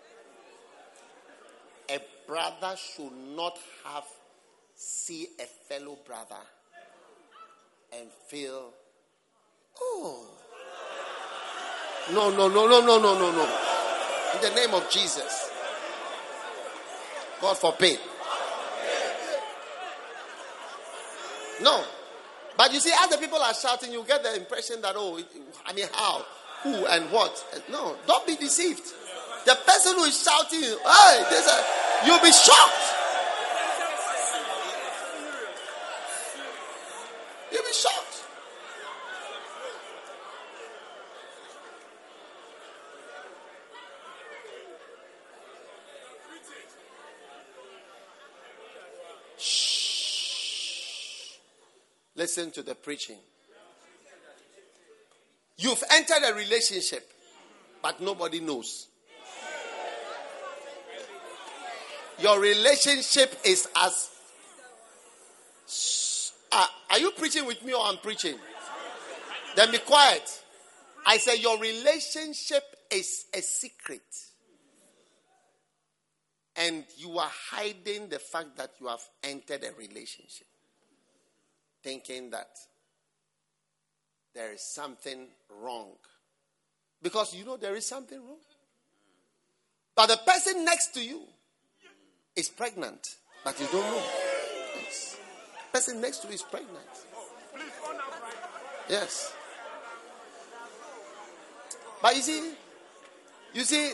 A brother should not see a fellow brother and feel, oh. No. In the name of Jesus. God forbid. No. But you see, as the people are shouting, you get the impression that, how? Who and what? No, don't be deceived. The person who is shouting, hey, you'll be shocked. You'll be shocked. Listen to the preaching. You've entered a relationship, but nobody knows. Your relationship is as... are you preaching with me or I'm preaching? Then be quiet. I say your relationship is a secret. And you are hiding the fact that you have entered a relationship. Thinking that there is something wrong. Because you know there is something wrong. But the person next to you is pregnant. But you don't know. Yes. The person next to you is pregnant. Yes. But you see,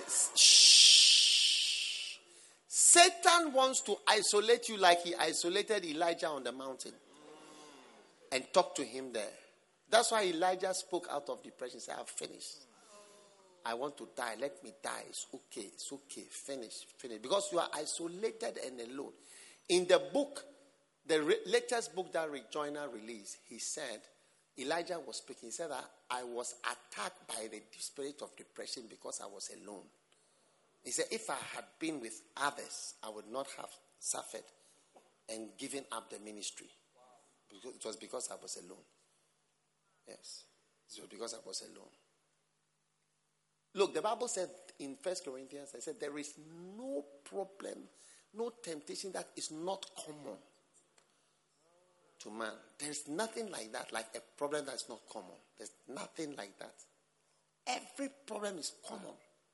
shh. Satan wants to isolate you like he isolated Elijah on the mountain and talk to him there. That's why Elijah spoke out of depression. He said, I've finished. I want to die. Let me die. It's okay. It's okay. Finish. Because you are isolated and alone. In the book, the latest book that Rick Joyner released, he said, Elijah was speaking. He said that I was attacked by the spirit of depression because I was alone. He said, if I had been with others, I would not have suffered and given up the ministry. It was because I was alone. Yes. It was because I was alone. Look, the Bible said in 1 Corinthians, I said, there is no problem, no temptation that is not common to man. There's nothing like that, like a problem that's not common. There's nothing like that. Every problem is common.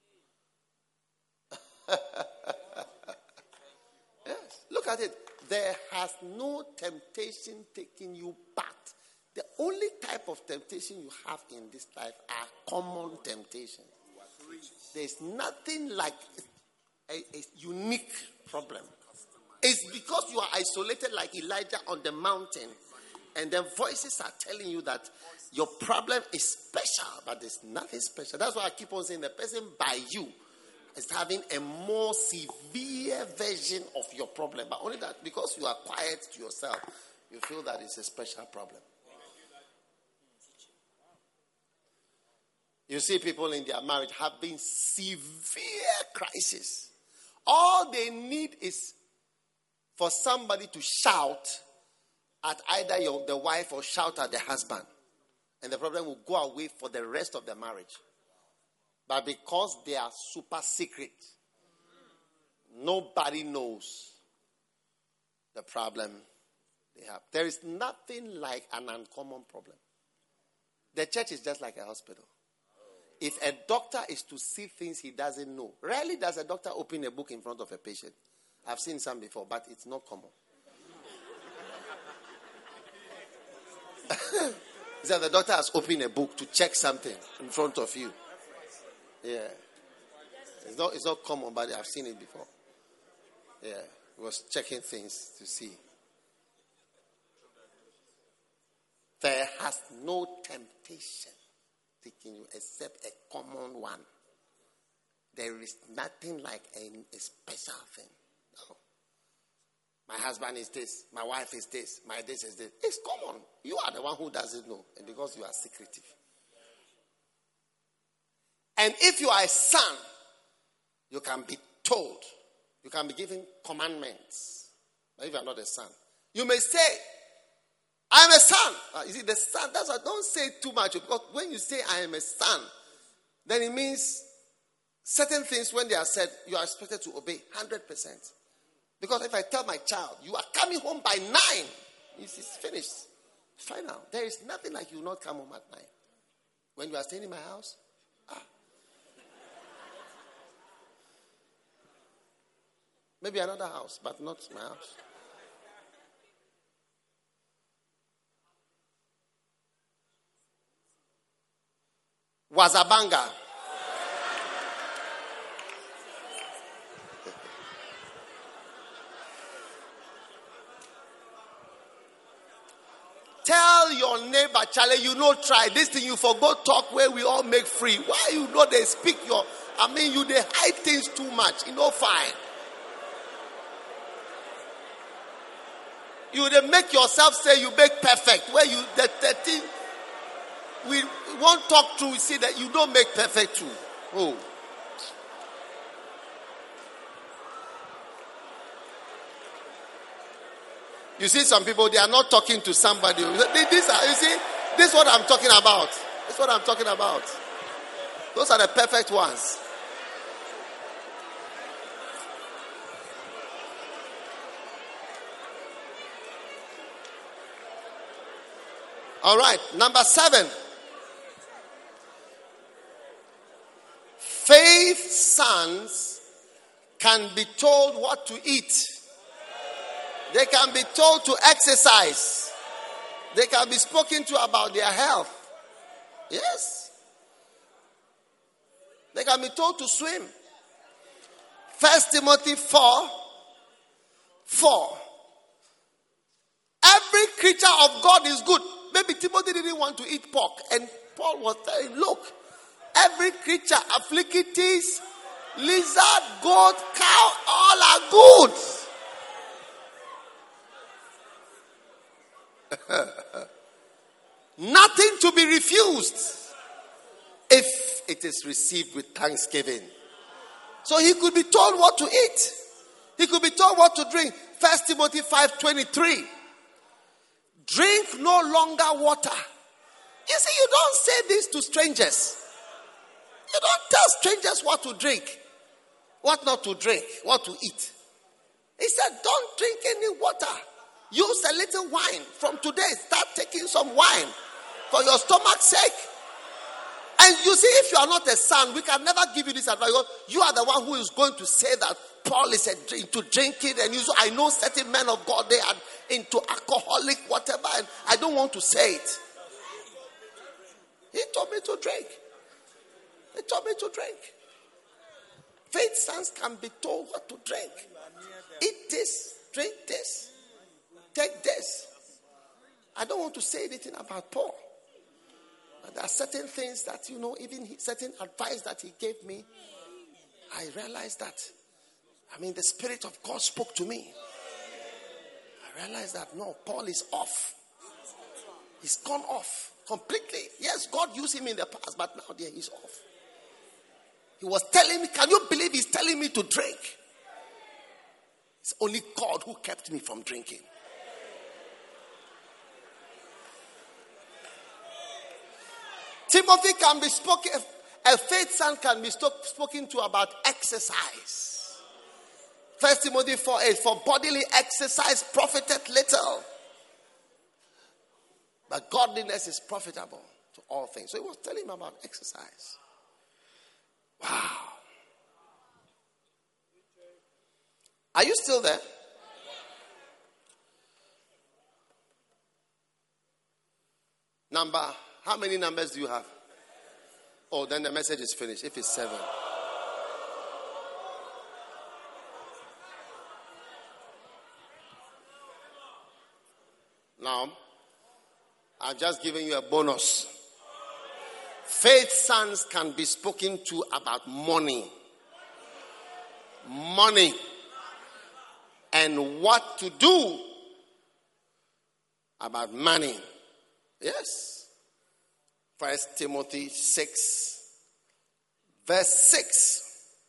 Yes, look at it. There has no temptation taking you back. The only type of temptation you have in this life are common temptations. There's nothing like a unique problem. It's because you are isolated like Elijah on the mountain, and the voices are telling you that your problem is special, but there's nothing special. That's why I keep on saying the person by you is having a more severe version of your problem, but only that because you are quiet to yourself, you feel that it's a special problem. You see people in their marriage having severe crisis. All they need is for somebody to shout at either the wife or shout at the husband. And the problem will go away for the rest of the marriage. But because they are super secret, nobody knows the problem they have. There is nothing like an uncommon problem. The church is just like a hospital. If a doctor is to see things he doesn't know, rarely does a doctor open a book in front of a patient. I've seen some before, but it's not common. So the doctor has opened a book to check something in front of you. Yeah. It's not common, but I've seen it before. Yeah. He was checking things to see. There has no temptation taking you except a common one. There is nothing like a special thing. No. My husband is this. My wife is this. My this is this. It's common. You are the one who doesn't know. And because you are secretive. And if you are a son, you can be told. You can be given commandments. But if you are not a son, you may say, I am a son. You see, the son, that's why don't say too much. Because when you say I am a son, then it means certain things when they are said, you are expected to obey 100%. Because if I tell my child, you are coming home by 9, it's finished. Final. There is nothing like you will not come home at 9. When you are staying in my house, maybe another house, but not my house. Wazabanga. Tell your neighbor, Charlie, you know, try this thing. You forgot talk where we all make free. Why you know they speak your? You they hide things too much. You know, fine. You they make yourself say you make perfect. Where you the thing we won't talk to. We see that you don't make perfect too. Oh. You see some people, they are not talking to somebody. These are, you see, This is what I'm talking about. This is what I'm talking about. Those are the perfect ones. All right, number 7. Faith sons can be told what to eat. They can be told to exercise. They can be spoken to about their health. Yes. They can be told to swim. 1 Timothy 4:4. Every creature of God is good. Maybe Timothy didn't want to eat pork. And Paul was telling, look, every creature, afflictives, lizard, goat, cow, all are good. Nothing to be refused if it is received with thanksgiving. So he could be told what to eat. He could be told what to drink. 1 Timothy 5:23. Drink no longer water. You see, you don't say this to strangers. You don't tell strangers what to drink, what not to drink, what to eat. He said, don't drink any water. Use a little wine. From today, start taking some wine for your stomach's sake. And you see, if you are not a son, we can never give you this advice. You are the one who is going to say that Paul is into drinking. And I know certain men of God, they are into alcoholic, whatever. And I don't want to say it. He told me to drink. He told me to drink. Faith sons can be told what to drink. Eat this, drink this, take this. I don't want to say anything about Paul. But there are certain things that, even certain advice that he gave me, I realized that, the Spirit of God spoke to me. I realized that, no, Paul is off. He's gone off completely. Yes, God used him in the past, but now there he's off. He was telling me, can you believe he's telling me to drink? It's only God who kept me from drinking. Timothy can be spoken, a faith son can be spoken to about exercise. 1 Timothy 4:8, for bodily exercise profiteth little, but godliness is profitable to all things. So he was telling him about exercise. Wow. Are you still there? How many numbers do you have? Oh, then the message is finished. If it's 7. Now, I've just given you a bonus. Faith sons can be spoken to about money. Money. And what to do about money. Yes. 1 Timothy 6, verse 6.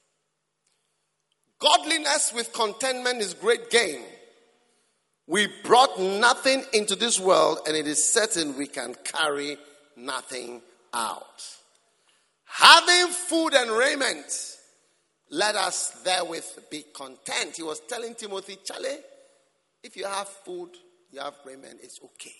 Godliness with contentment is great gain. We brought nothing into this world, and it is certain we can carry nothing out. Having food and raiment, let us therewith be content. He was telling Timothy, Charlie, if you have food, you have raiment, it's okay.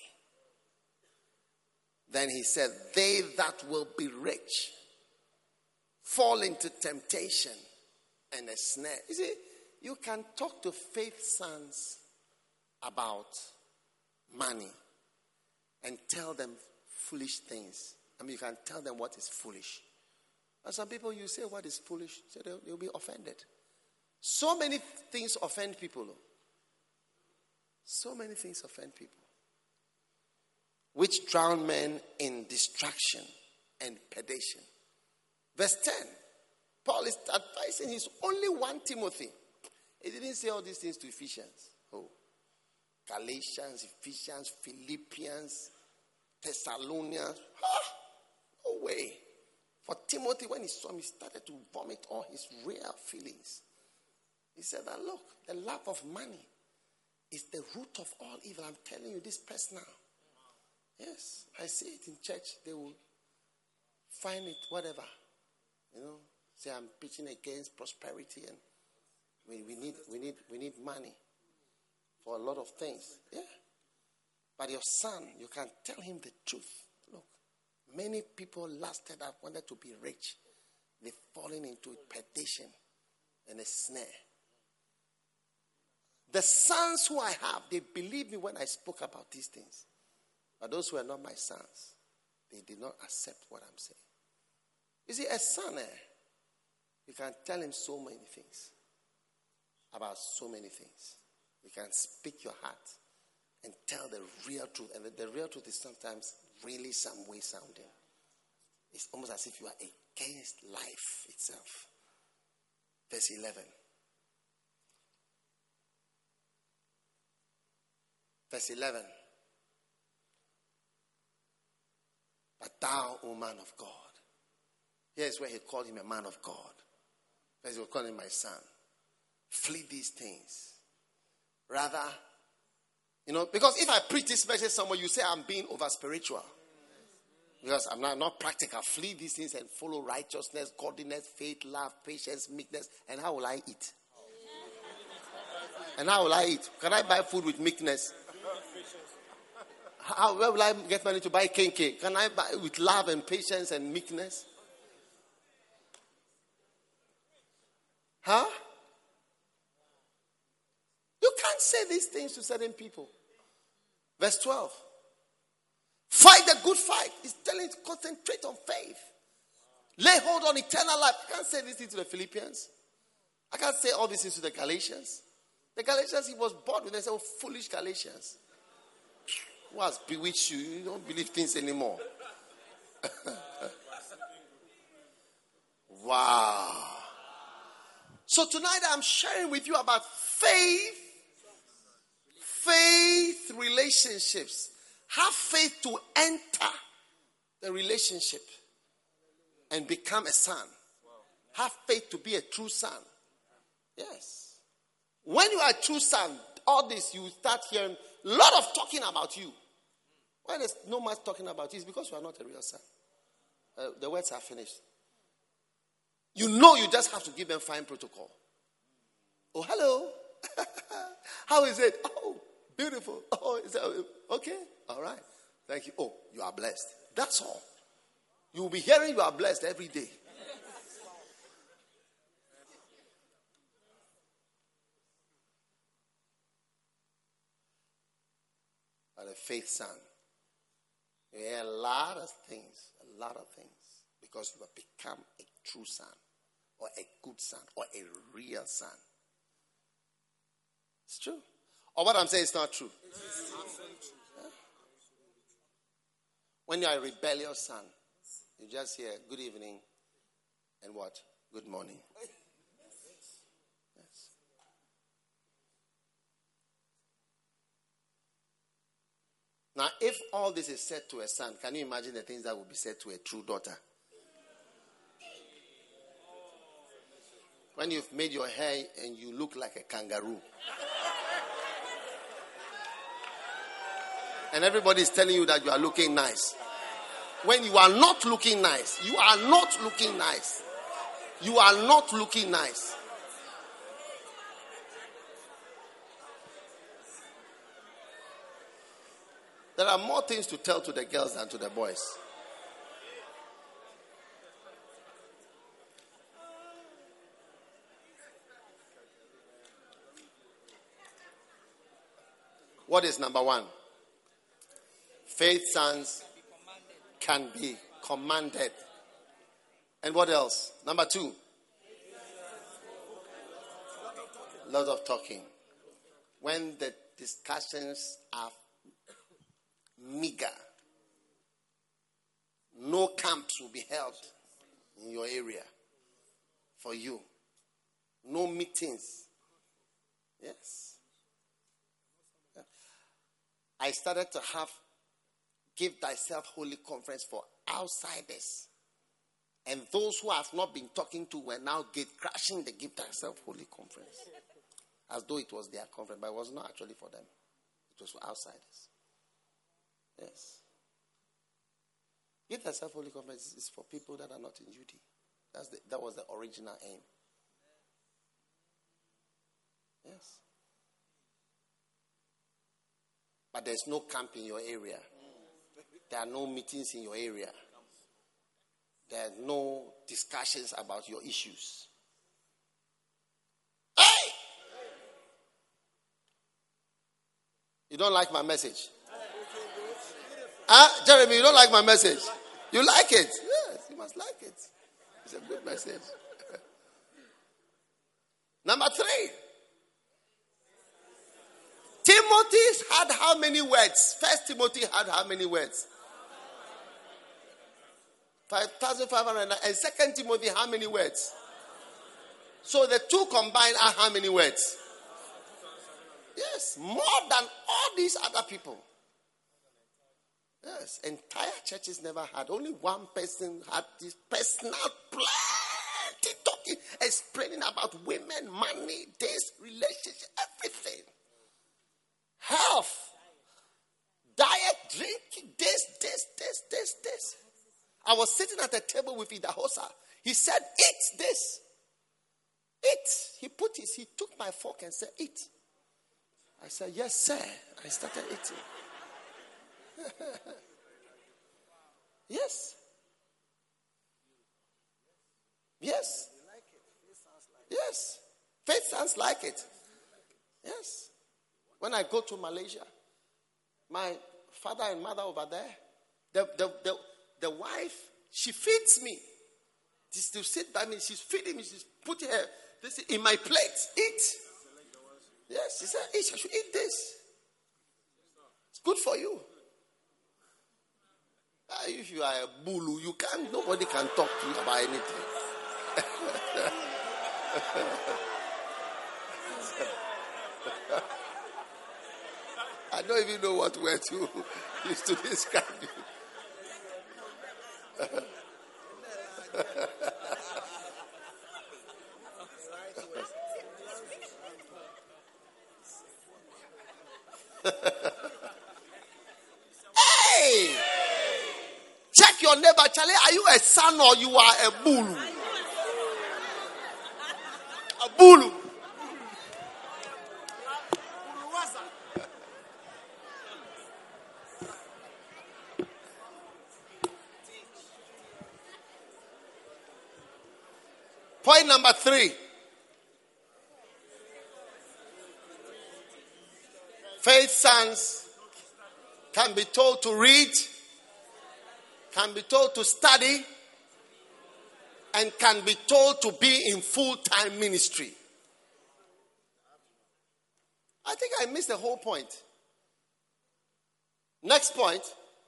Then he said, they that will be rich fall into temptation and a snare. You see, you can talk to faith sons about money and tell them foolish things. You can tell them what is foolish. And some people, you say what is foolish, so they'll be offended. So many things offend people. So many things offend people. Which drown men in distraction and perdition. Verse 10. Paul is advising his only one Timothy. He didn't say all these things to Ephesians. Oh. Galatians, Ephesians, Philippians, Thessalonians. No way. For Timothy, when he saw him, he started to vomit all his real feelings. He said that, look, the love of money is the root of all evil. I'm telling you this personal. Yes, I see it in church. They will find it, whatever. Say I'm preaching against prosperity and we need money for a lot of things. Yeah. But your son, you can tell him the truth. Look, many people lasted up, wanted to be rich. They've fallen into perdition and a snare. The sons who I have, they believe me when I spoke about these things. But those who are not my sons, they did not accept what I'm saying. You see, a son, you can tell him so many things. About so many things. You can speak your heart and tell the real truth. And the real truth is sometimes really some way sounding. It's almost as if you are against life itself. Verse 11. Verse 11. But thou, O man of God. Here's where he called him a man of God. He will call him my son. Flee these things. Rather, because if I preach this message somewhere, you say I'm being over spiritual. Because I'm not practical. Flee these things and follow righteousness, godliness, faith, love, patience, meekness. And how will I eat? And how will I eat? Can I buy food with meekness? Where will I get money to buy kenke? Can I buy with love and patience and meekness? Huh? You can't say these things to certain people. Verse 12. Fight the good fight. It's telling you to concentrate on faith. Lay hold on eternal life. I can't say this thing to the Philippians. I can't say all these things to the Galatians. The Galatians, he was bored with them. They said, oh, foolish Galatians. Who has bewitched you? You don't believe things anymore. Wow. So tonight I'm sharing with you about faith relationships. Have faith to enter the relationship and become a son. Have faith to be a true son. Yes. When you are a true son, all this, you start hearing a lot of talking about you. Why there's no much talking about you? It's because you are not a real son. The words are finished. You just have to give them fine protocol. Oh, hello. How is it? Oh, beautiful. Oh, is that okay? All right. Thank you. Oh, you are blessed. That's all. You will be hearing you are blessed every day. But a faith son, you hear a lot of things, because you have become a true son, or a good son, or a real son. It's true. Or what I'm saying is not true. Yeah. When you are a rebellious son, you just hear good evening and what? Good morning. Yes. Now, if all this is said to a son, can you imagine the things that will be said to a true daughter? When you've made your hair and you look like a kangaroo. And everybody is telling you that you are looking nice. When you are not looking nice, you are not looking nice. You are not looking nice. There are more things to tell to the girls than to the boys. What is number one? Faith sons can be commanded. And what else? Number two. Lot of talking. When the discussions are meager, no camps will be held in your area for you. No meetings. Yes. I started to have Give Thyself Holy Conference for outsiders. And those who have not been talking to were now crashing the Give Thyself Holy Conference. As though it was their conference, but it was not actually for them. It was for outsiders. Yes. Give thyself holy conference is for people that are not in duty. That was the original aim. Yes. But there's no camp in your area. There are no meetings in your area. There are no discussions about your issues. Hey! You don't like my message? Huh? Jeremy, you don't like my message? You like it? Yes, you must like it. It's a good message. Number 3. Timothy had how many words? First Timothy had how many words? 5,500. And Second Timothy, how many words? So the two combined are how many words? Yes, more than all these other people. Yes, entire churches never had. Only one person had this personal plenty talking, explaining about women, money, this, relationship, everything. Health, diet, drinking, this. I was sitting at a table with Idahosa. He said, eat this. Eat. He took my fork and said, eat. I said, yes, sir. I started eating. Yes. Yes. Yes. Faith sounds like it. Yes. When I go to Malaysia, my father and mother over there, the wife, she feeds me. She still sit by me. She's feeding me. She's putting her this in my plate. Eat. Yes, she said, eat. I should eat this. It's good for you. If you are a bulu, nobody can talk to you about anything. I don't even know what word to use to describe you. Hey! Check your neighbor, Charlie. Are you a son or you are a bulu? A bulu. Point number 3. Faith sons can be told to read, can be told to study, and can be told to be in full-time ministry. I think I missed the whole point. Next point.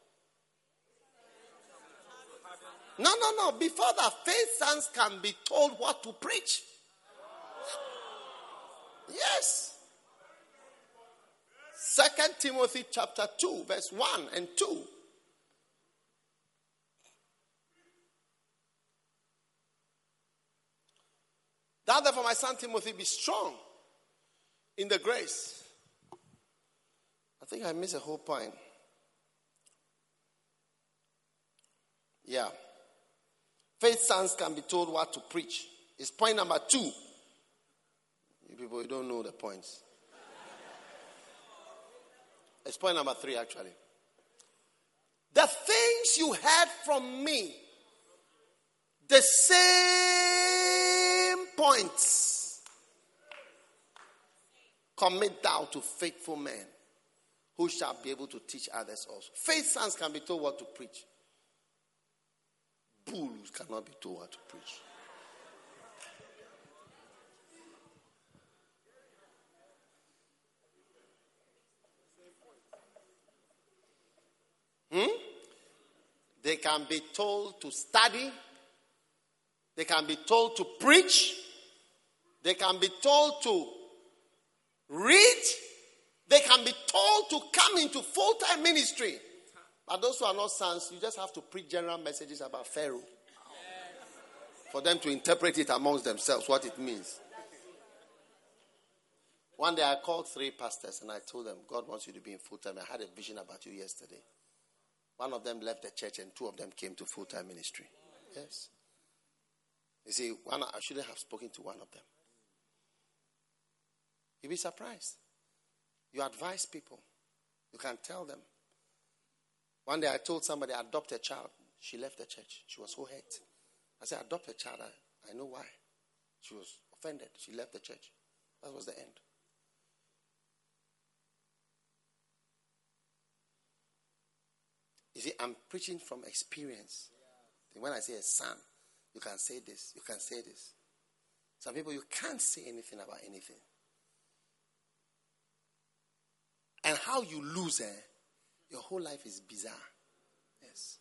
No. Before that, faith sons can be told what to preach. Yes. 2 Timothy chapter 2, verse 1 and 2. Thou therefore, my son Timothy, be strong in the grace. I think I missed a whole point. Yeah. Faith sons can be told what to preach. It's point number 2. You people, you don't know the points. It's point number 3, actually. The things you heard from me, the same points, commit thou to faithful men who shall be able to teach others also. Faith sons can be told what to preach. Bulls cannot be told what to preach. They can be told to study. They can be told to preach. They can be told to read. They can be told to come into full-time ministry. But those who are not sons, you just have to preach general messages about Pharaoh. For them to interpret it amongst themselves, what it means. One day I called 3 pastors and I told them, God wants you to be in full-time. I had a vision about you yesterday. One of them left the church and 2 of them came to full-time ministry. Yes. You see, I shouldn't have spoken to one of them. You'll be surprised. You advise people. You can tell them. One day I told somebody, adopt a child. She left the church. She was so hurt. I said, adopt a child. I know why. She was offended. She left the church. That was the end. You see, I'm preaching from experience. When I say a son, you can say this, you can say this. Some people, you can't say anything about anything. And how you lose, your whole life is bizarre. Yes.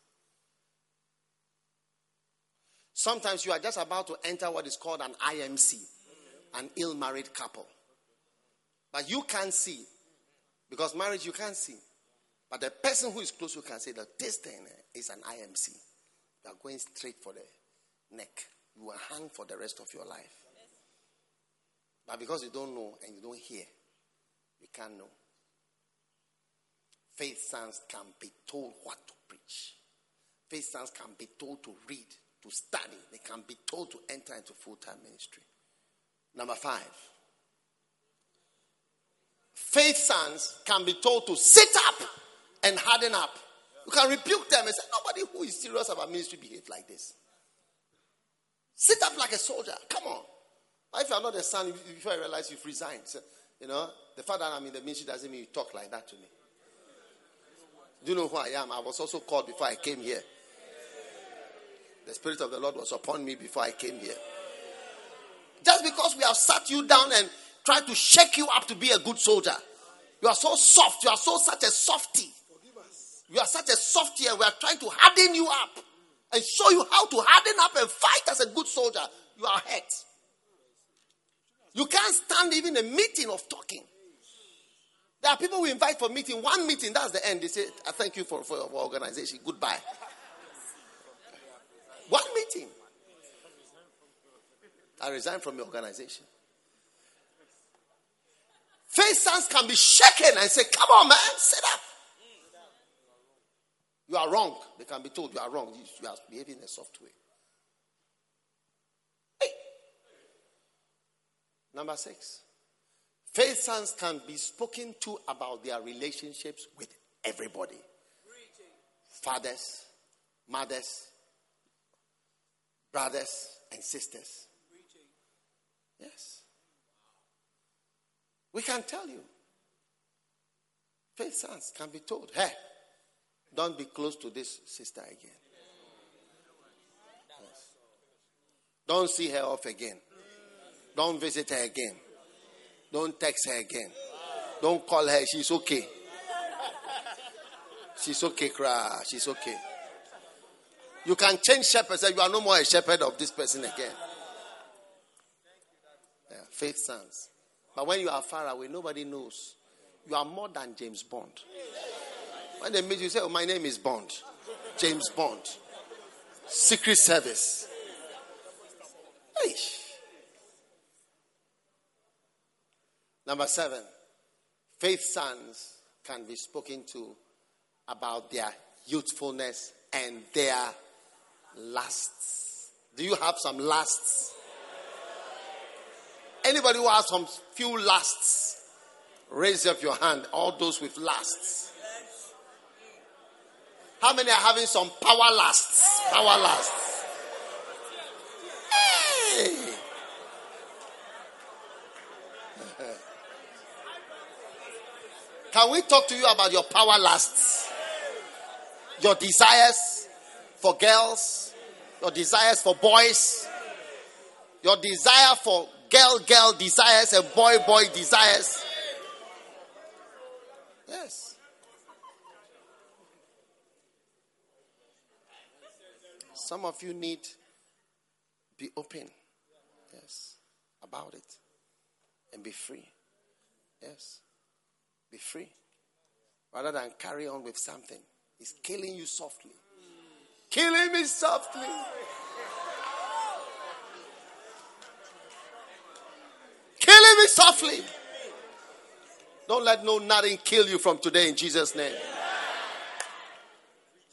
Sometimes you are just about to enter what is called an IMC, an ill-married couple. But you can't see. Because marriage you can't see. But the person who is close, you can say that this thing is an IMC. You are going straight for the neck. You will hang for the rest of your life. But because you don't know and you don't hear, you can't know. Faith sons can be told what to preach. Faith sons can be told to read, to study. They can be told to enter into full-time ministry. Number 5. Faith sons can be told to sit up and harden up. You can rebuke them and say, nobody who is serious about ministry behaves like this. Sit up like a soldier. Come on. If you are not a son, before I realize you've resigned. So, the fact that I'm in the ministry doesn't mean you talk like that to me. Do you know who I am? I was also called before I came here. The Spirit of the Lord was upon me before I came here. Just because we have sat you down and tried to shake you up to be a good soldier. You are so soft. You are such a softie. You are such a softie, and we are trying to harden you up and show you how to harden up and fight as a good soldier. You are hurt. You can't stand even a meeting of talking. There are people we invite for meeting. One meeting, that's the end. They say, I thank you for your organization. Goodbye. One meeting. I resign from your organization. Faith sons can be shaken and say, come on, man, sit up. You are wrong. They can be told you are wrong. You are behaving in a soft way. Hey. Number 6. Faith sons can be spoken to about their relationships with everybody. Fathers, mothers, brothers, and sisters. Yes. We can tell you. Faith sons can be told, hey, don't be close to this sister again. Yes. Don't see her off again. Don't visit her again. Don't text her again. Don't call her. She's okay. She's okay, cry. She's okay. You can change shepherds. You are no more a shepherd of this person again. Yeah, faith sons. But when you are far away, nobody knows. You are more than James Bond. When they meet you, say, oh, my name is Bond. James Bond. Secret Service. Hey. Number 7. Faith sons can be spoken to about their youthfulness and their lusts. Do you have some lusts? Anybody who has some few lusts, raise up your hand. All those with lusts. How many are having some power lusts? Power lusts. Hey! Can we talk to you about your power lusts? Your desires for girls, your desires for boys, your desire for girl desires and boy desires. Yes. Some of you need to be open. Yes. About it. And be free. Yes. Be free. Rather than carry on with something. It's killing you softly. Killing me softly. Killing me softly. Don't let no nothing kill you from today in Jesus' name.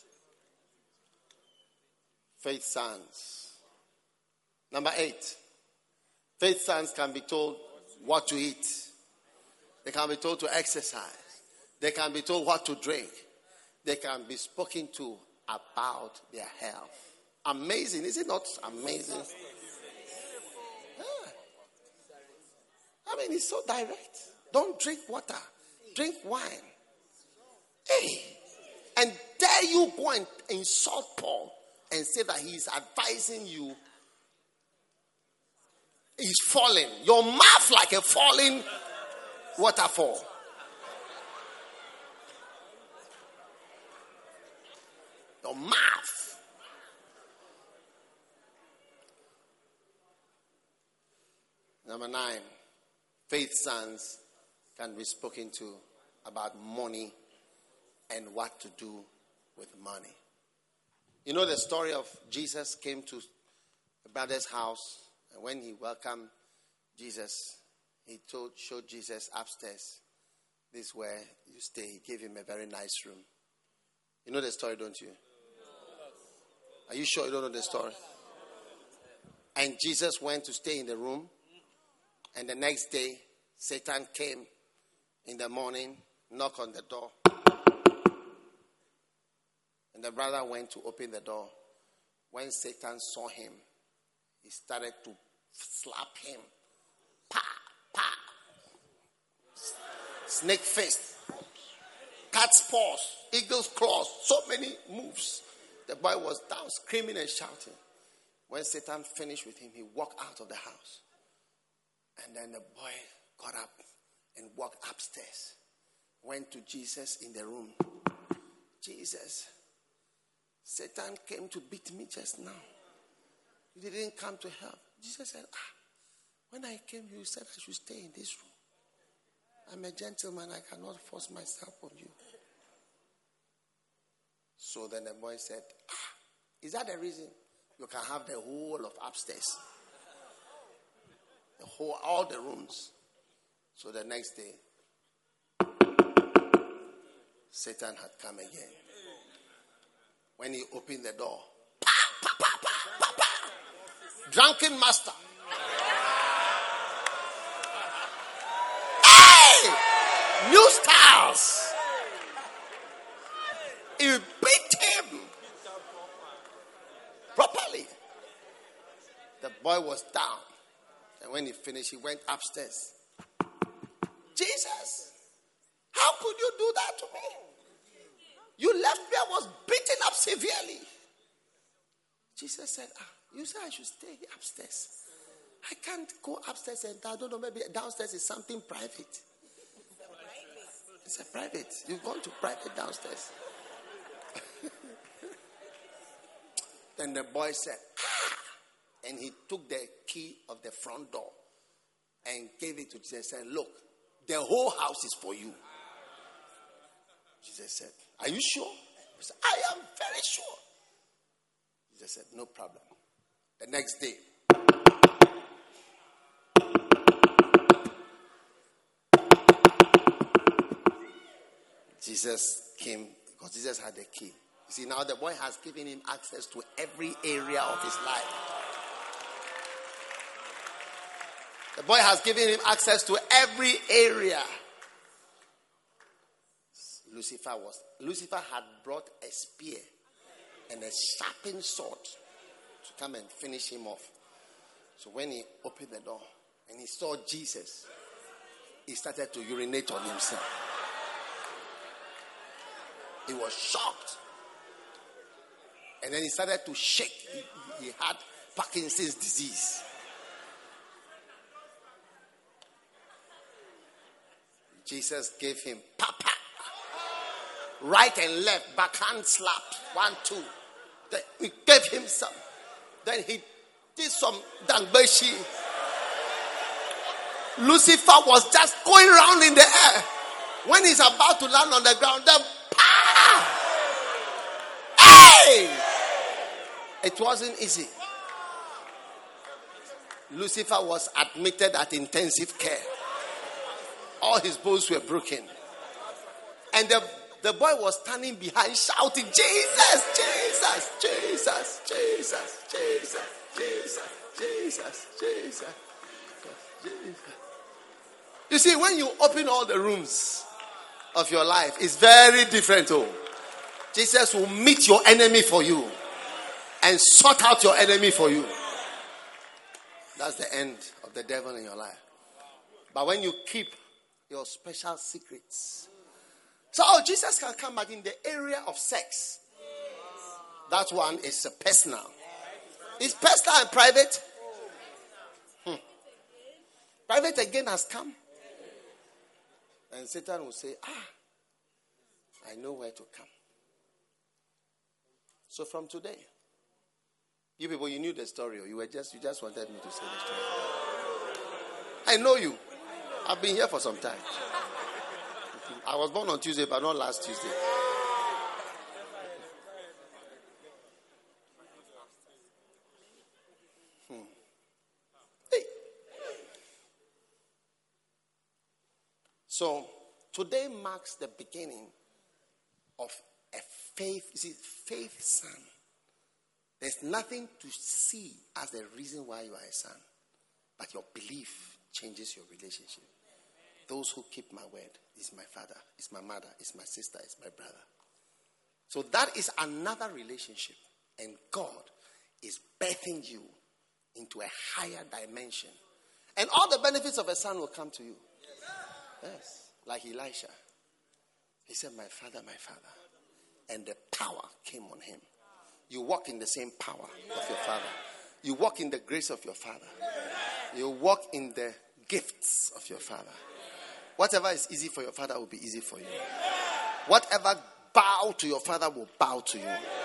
Faith sons. Number 8. Faith sons can be told what to eat. They can be told to exercise. They can be told what to drink. They can be spoken to about their health. Amazing. Is it not amazing? Yeah. I mean, it's so direct. Don't drink water. Drink wine. Hey. And dare you go and insult Paul and say that he is advising you. He's falling. Your mouth like a falling waterfall. Your mouth. Number 9. Faith sons can be spoken to about money and what to do with money. You know the story of Jesus came to a brother's house, and when he welcomed Jesus, he showed Jesus upstairs. This is where you stay. He gave him a very nice room. You know the story, don't you? Are you sure you don't know the story? And Jesus went to stay in the room. And the next day, Satan came in the morning, knocked on the door. And the brother went to open the door. When Satan saw him, he started to slap him. Pa, pa. Snake fist. Cat's paws. Eagle's claws. So many moves. The boy was down screaming and shouting. When Satan finished with him, he walked out of the house. And then the boy got up and walked upstairs. Went to Jesus in the room. Jesus, Satan came to beat me just now. You didn't come to help. Jesus said, when I came, you said I should stay in this room. I'm a gentleman. I cannot force myself on you. So then the boy said, is that the reason you can have the whole of upstairs? All the rooms. So the next day, Satan had come again. When he opened the door, pa, pa, pa, pa, pa, pa. Drunken master. Hey! New styles. He beat him properly. The boy was down. And when he finished, he went upstairs. Jesus, how could you do that to me? You left me, I was beaten up severely. Jesus said, you said I should stay upstairs. I can't go upstairs and I don't know, maybe downstairs is something private. It's a private. You've gone to private downstairs. Then the boy said, and he took the key of the front door and gave it to Jesus and said, look, the whole house is for you. Jesus said, are you sure? He said, I am very sure. Jesus said, no problem. The next day, Jesus came because Jesus had the key. You see, now the boy has given him access to every area of his life. The boy has given him access to every area. Lucifer had brought a spear and a sharpened sword to come and finish him off. So when he opened the door and he saw Jesus, he started to urinate on himself. He was shocked. And then he started to shake. He had Parkinson's disease. Jesus gave him papa. Right and left, backhand slap. 1, 2. Then he gave him some. Then he did some dangbeshi. Lucifer was just going around in the air. When he's about to land on the ground, then hey! It wasn't easy. Lucifer was admitted at intensive care. All his bones were broken. And the the boy was standing behind shouting, Jesus, Jesus, Jesus, Jesus, Jesus, Jesus, Jesus, Jesus, Jesus. You see, when you open all the rooms of your life, it's very different. Oh, Jesus will meet your enemy for you and sort out your enemy for you. That's the end of the devil in your life. But when you keep your special secrets, so Jesus can come back in the area of sex. That one is personal. It's personal and private. Private again has come. And Satan will say, I know where to come. So from today, you people, you knew the story, or you just wanted me to say the story. I know you. I've been here for some time. I was born on Tuesday, but not last Tuesday. Hey. So today marks the beginning of a faith. You see, faith son. There's nothing to see as the reason why you are a son, but your belief changes your relationship. Those who keep my word is my father, is my mother, is my sister, is my brother. So that is another relationship, and God is birthing you into a higher dimension, and all the benefits of a son will come to you. Yes, like Elisha. He said, my father, and the power came on him. You walk in the same power of your father. You walk in the grace of your father. You walk in the gifts of your father. Whatever is easy for your father will be easy for you. Whatever bow to your father will bow to you.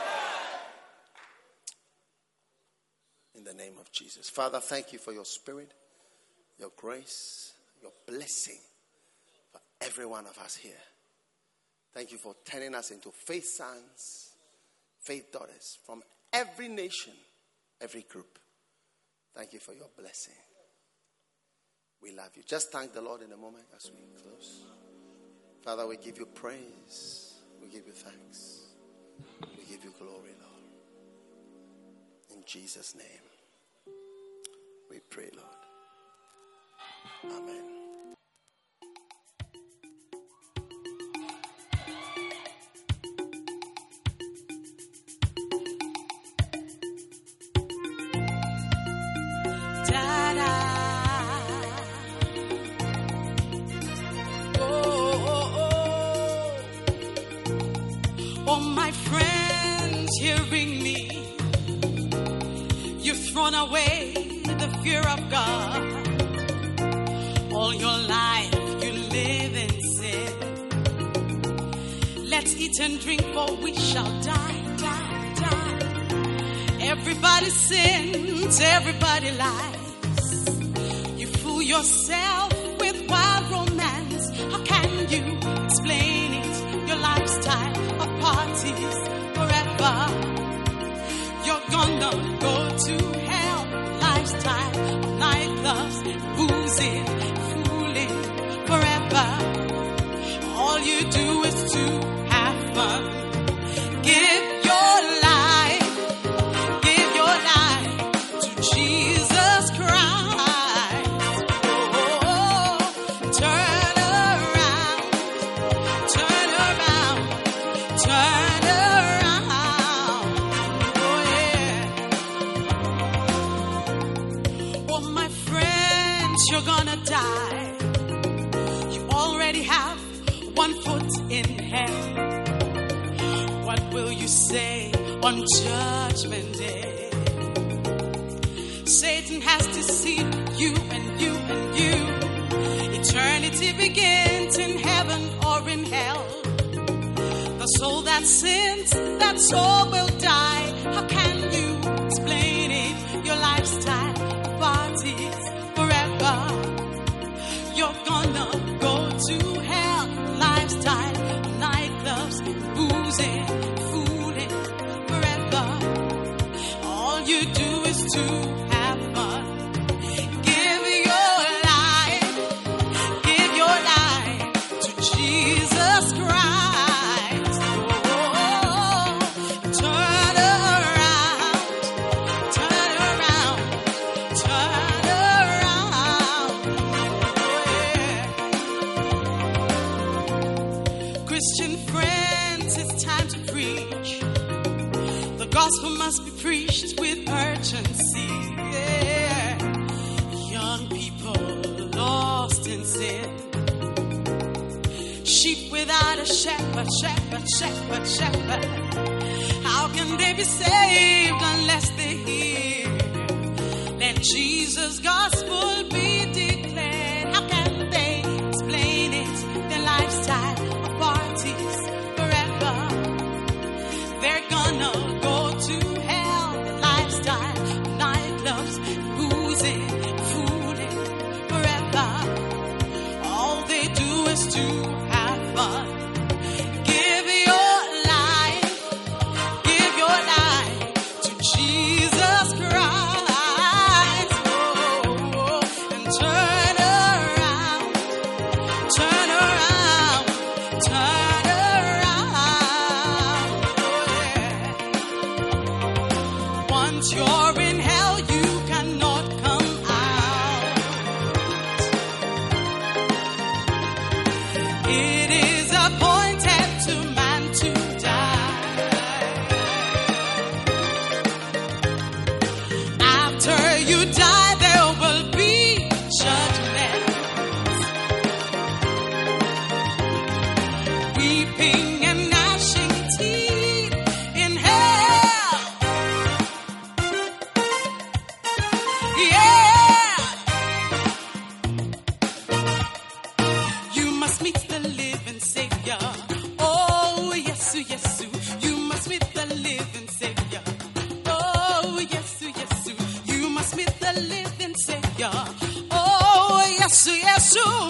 In the name of Jesus. Father, thank you for your spirit, your grace, your blessing for every one of us here. Thank you for turning us into faith sons, faith daughters from every nation, every group. Thank you for your blessing. We love you. Just thank the Lord in a moment as we close. Father, we give you praise. We give you thanks. We give you glory, Lord. In Jesus' name, we pray, Lord. Amen. Away the fear of God. All your life you live in sin. Let's eat and drink, for we shall die. Everybody sins, everybody lies. You fool yourself with wild romance. How can you explain it? Your lifestyle of parties forever. You're gonna go to hell. Lifestyle of nightclubs, boozing, fooling forever. All you do is to have fun. Give your life to Jesus Christ. Oh, turn around, turn around, turn around. Oh yeah. Oh my friends, you're gonna die. You already have one foot in hell. What will you say on Judgment Day? Satan has deceived you and you and you. Eternity begins in heaven or in hell. The soul that sins, that soul will die. How can you explain it? Your lifestyle, parties forever. You're gonna go to hell. Lifestyle, nightclubs, boozing, fooling forever. All you do is to have fun. Give your life to Jesus Christ. gospel must be preached with urgency. Yeah. Young people lost in sin. Sheep without a shepherd, shepherd, shepherd, shepherd. How can they be saved unless they hear? Let Jesus' gospel be declared. How can they explain it? Their lifestyle of parties forever. They're gonna go to hell. Their lifestyle of nightclubs, boozing, fooling forever. All they do is to have fun. Give your life to Jesus Christ. Oh, and turn around, turn around, turn around. Oh, yeah. Once you're in hell, you cannot come out. It is appointed to man to die. After you die, there will be judgment. Weeping and gnashing teeth in hell. Yeah. You must meet the living Savior. Oh, yes, yes, you must meet the living Savior. Oh, yes, yes, you must meet the living Savior. Oh, yes, yes, oh,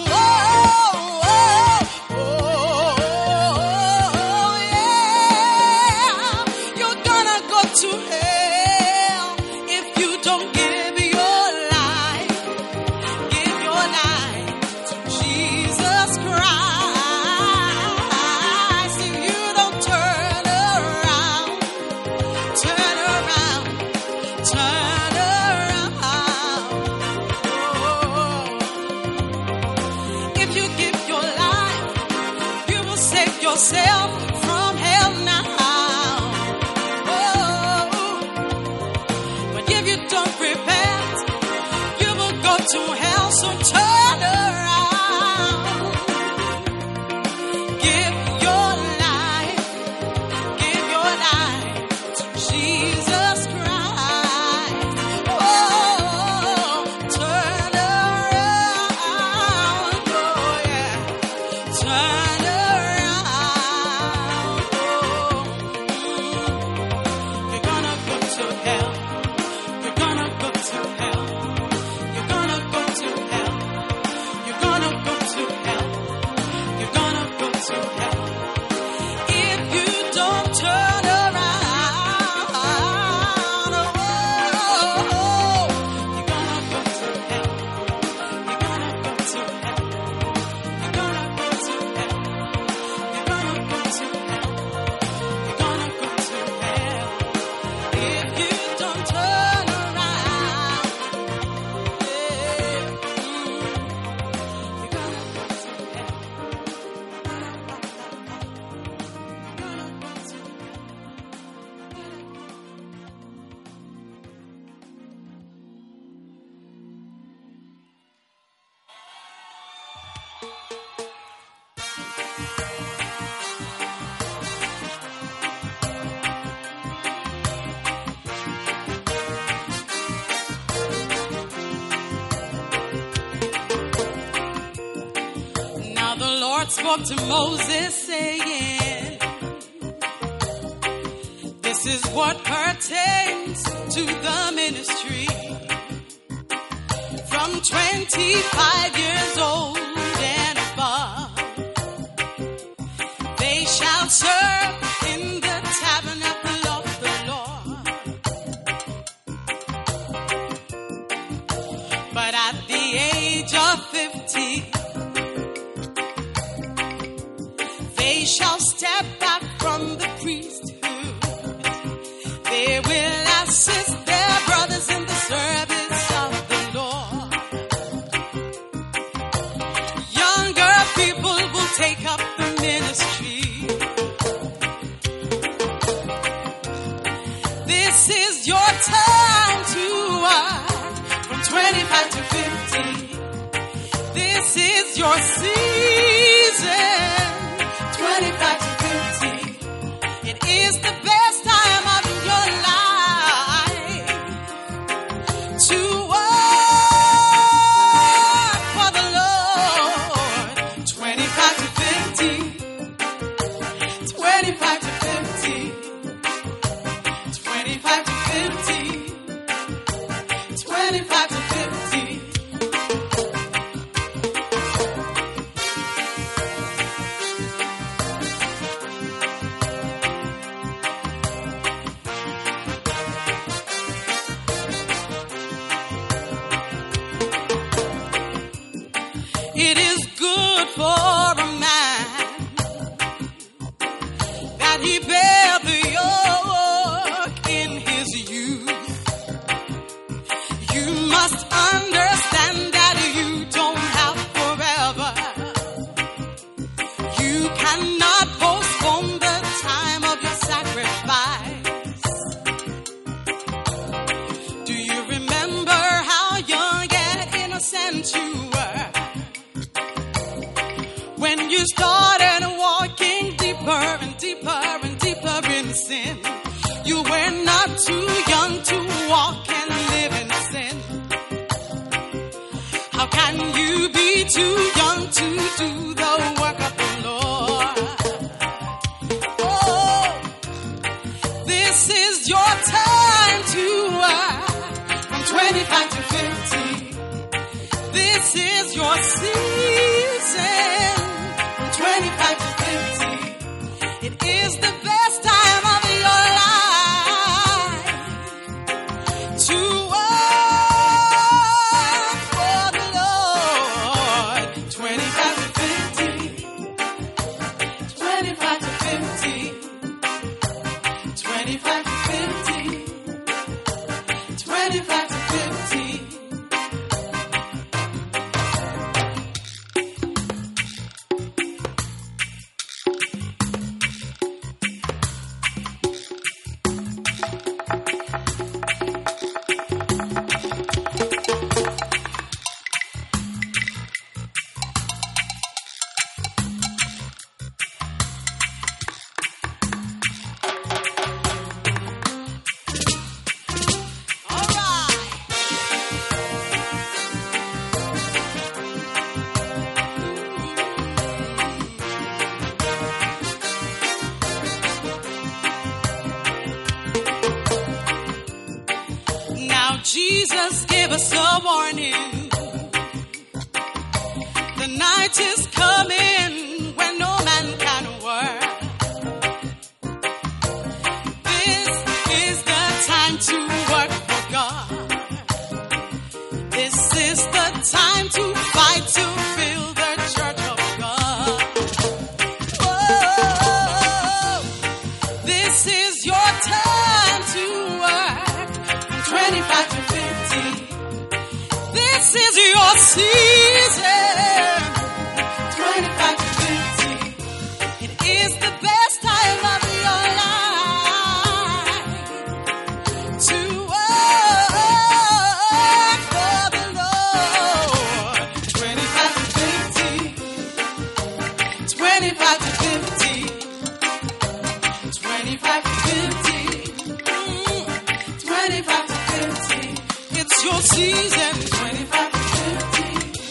yeah. You're gonna go to hell if you don't give your life. Give your life to Jesus Christ. If you don't turn around, turn around, turn around. Oh. If you give your life, you will save yourself from hell now. Oh. But if you don't repent, you will go to hell, so turn around. Give your life to Jesus Christ. Oh, turn around, oh yeah, turn around. Oh, you're gonna go to hell. You're gonna go to hell. You're gonna go to hell. You're gonna go to hell. You're gonna go to hell. If you don't turn around, oh, you're gonna go to hell. You're gonna go to hell. You're gonna go to hell. You're gonna go to hell. You're gonna go to hell. If you don't turn around, yeah. You're gonna go to hell. Now the Lord spoke to Moses, saying, this is what pertains to the ministry. From 25 years old and above, they shall serve in the tabernacle of the Lord. But at the age of 50, they shall step back from the priesthood. They will assist their brothers in the service of the Lord. Younger people will take up the ministry. 25 to 50. This is your season. 25 to 50. It is the best time of your life to work for the Lord. 25 to 50. 25 to 50. 25 to 50. 25 to 50. It is good for a man that he bear the yoke in his youth. You must understand that you don't have forever. You cannot postpone the time of your sacrifice. Do you remember how young and innocent you were when you started walking deeper and deeper and deeper in sin? You were not too young to walk and live in sin. How can you be too young to do the work of the Lord? Oh, this is your time to work from 25 to 50. This is your season from 25 to 50. It is the best time of your life to work for the Lord. 25 to 50. 25 to 50. 25 to 50. 25 to 50. All right. Now Jesus gave us a warning. The night is coming when no man can work. This is the time to work for God. This is the time to fight to build the church of God. Oh, this is your time to work from 25 to 50. This is your season. 25 to 50. It is the best time of your life to work for the Lord. 25 to 50. 25 to 50. 25 to 50. 25 to 50. It's your season. 25 to 50.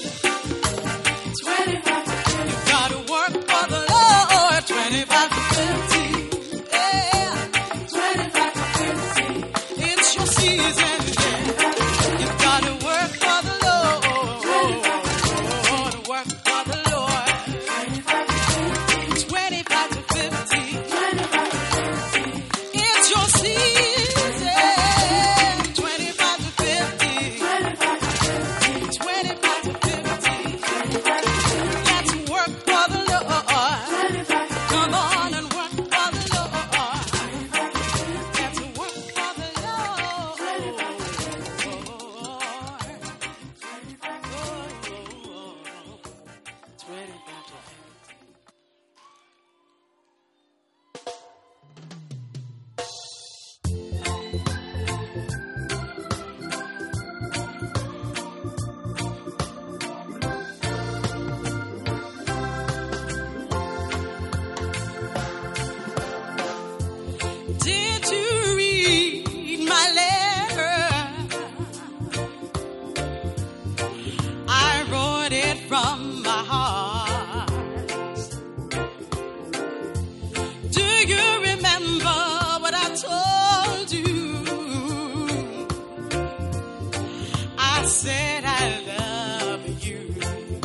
said I love you.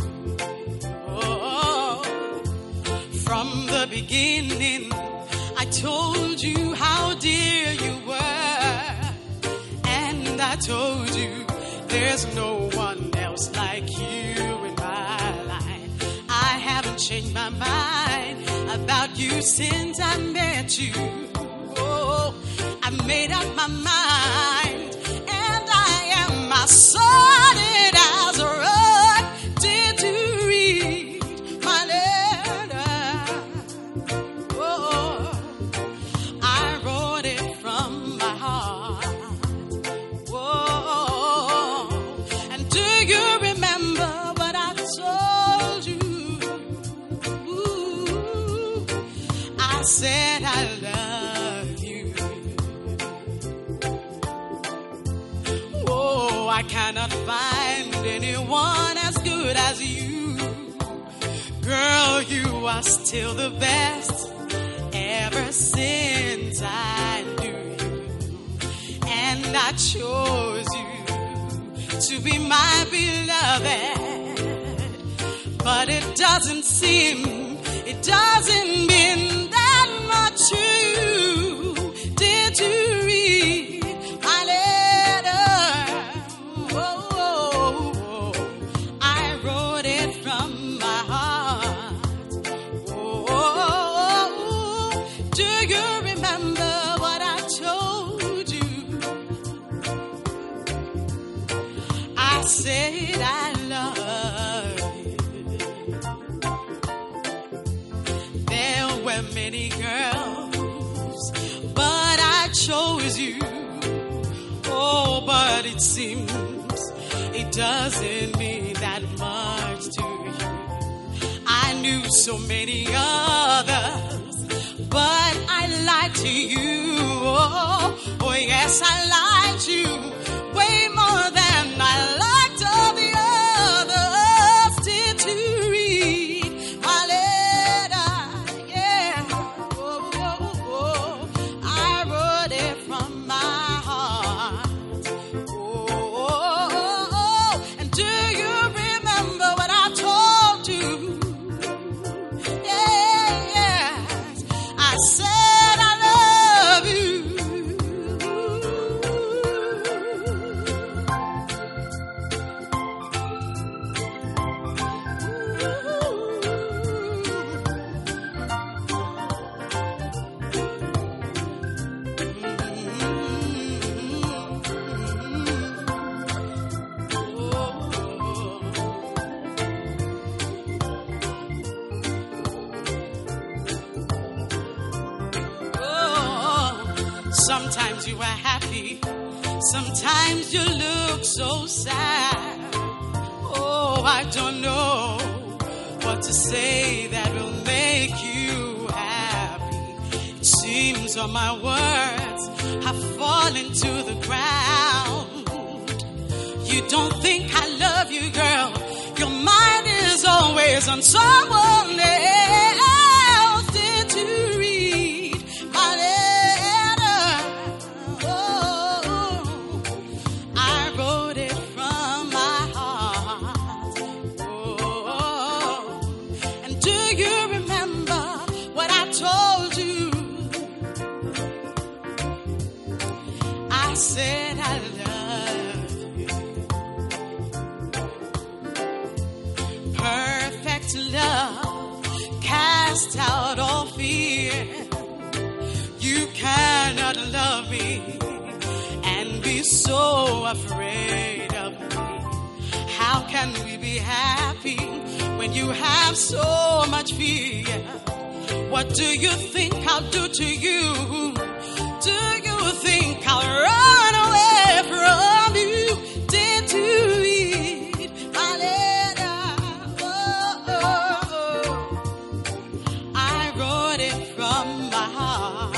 Oh, from the beginning, I told you how dear you were. And I told you there's no one else like you in my life. I haven't changed my mind about you since I met you. Oh, I made up my mind, and I am my solid as a rock. Did you read my letter? Oh, I wrote it from my heart. Oh, and do you remember what I told you? Ooh, I said I love you. Oh, I cannot find anyone as good as you. Girl, you are still the best ever since I knew you. And I chose you to be my beloved. But it doesn't mean that much to you. Did you read my letter? Oh, I wrote it from my heart. Oh, do you remember what I told you? I said I love you. There were many girls, but I chose you. Oh, but it seems it doesn't mean that much to you. I knew so many others, but I lied to you. Oh, yes, I lied to you way more than I liked all the others. Did you read my letter? Yeah. Oh, I wrote it from my heart. Oh, and do you remember what I told you? Yes, I said I love you. Sometimes you are happy, sometimes you look so sad. Oh, I don't know what to say that will make you happy. It seems all my words have fallen to the ground. You don't think I love you, girl. Your mind is always on someone else. Did you read my letter? I wrote it from my heart. Oh, and do you remember what I told you? I said I love you. Perfect love cast out all fear. You cannot love me and be so afraid of me. How can we be happy when you have so much fear? What do you think I'll do to you? Do you think I'll run away from you? Did you read my letter? Oh, I wrote it from my heart.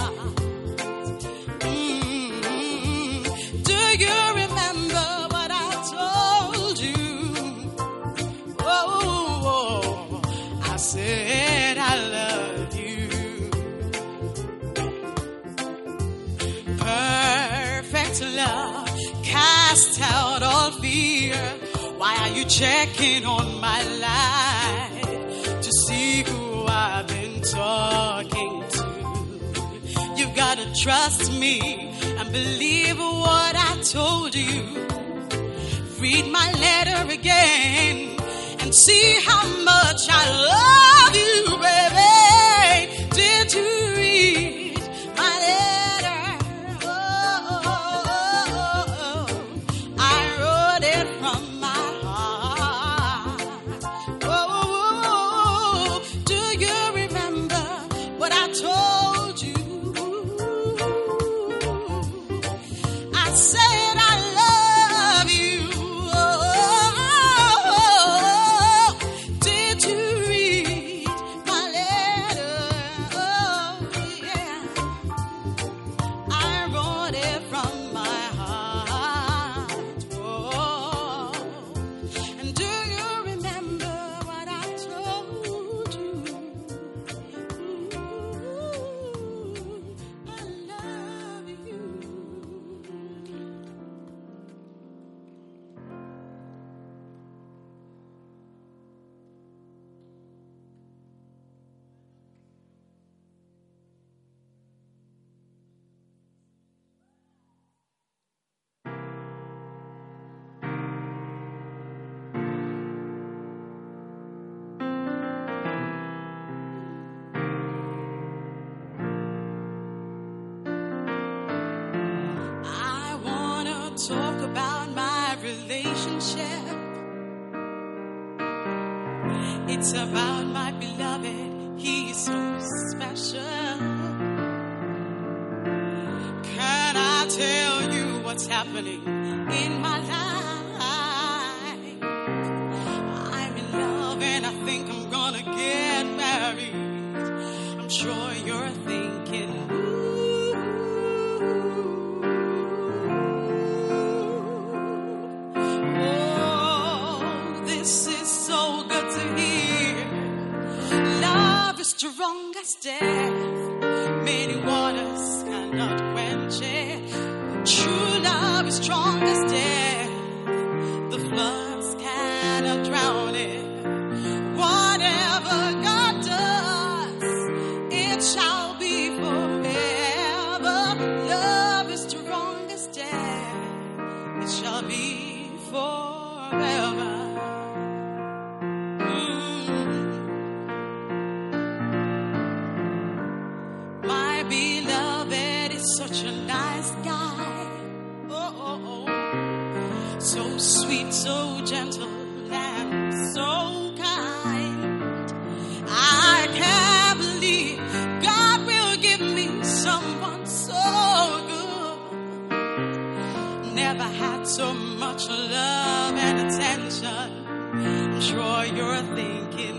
Do you remember what I told you? Oh, I said I love you. Perfect you checking on my life to see who I've been talking to? You've got to trust me and believe what I told you. Read my letter again and see how much I love you, baby. Did you read my letter? Oh, I wrote it from my heart. Oh, do you remember what I told you? I said I love you. Did you read my letter? Oh, yeah. I wrote it from my heart. Oh, and do you remember what I told you? I love you. I wanna talk about my relationship. It's about my beloved. He's so special. Can I tell you what's happening in my life? I'm in love and I think I'm gonna get married. I'm sure you're thinking, oh, this is so good to hear. Love is strong as death. Many waters cannot quench it. True love is strong as death. The floods cannot drown it. Whatever God does, it shall be forever. Love is strong as death. It shall be forever. My beloved is such a nice guy. So sweet, so gentle, and so kind. I can't believe God will give me someone so good. Never had so much love and attention. I'm sure you're thinking,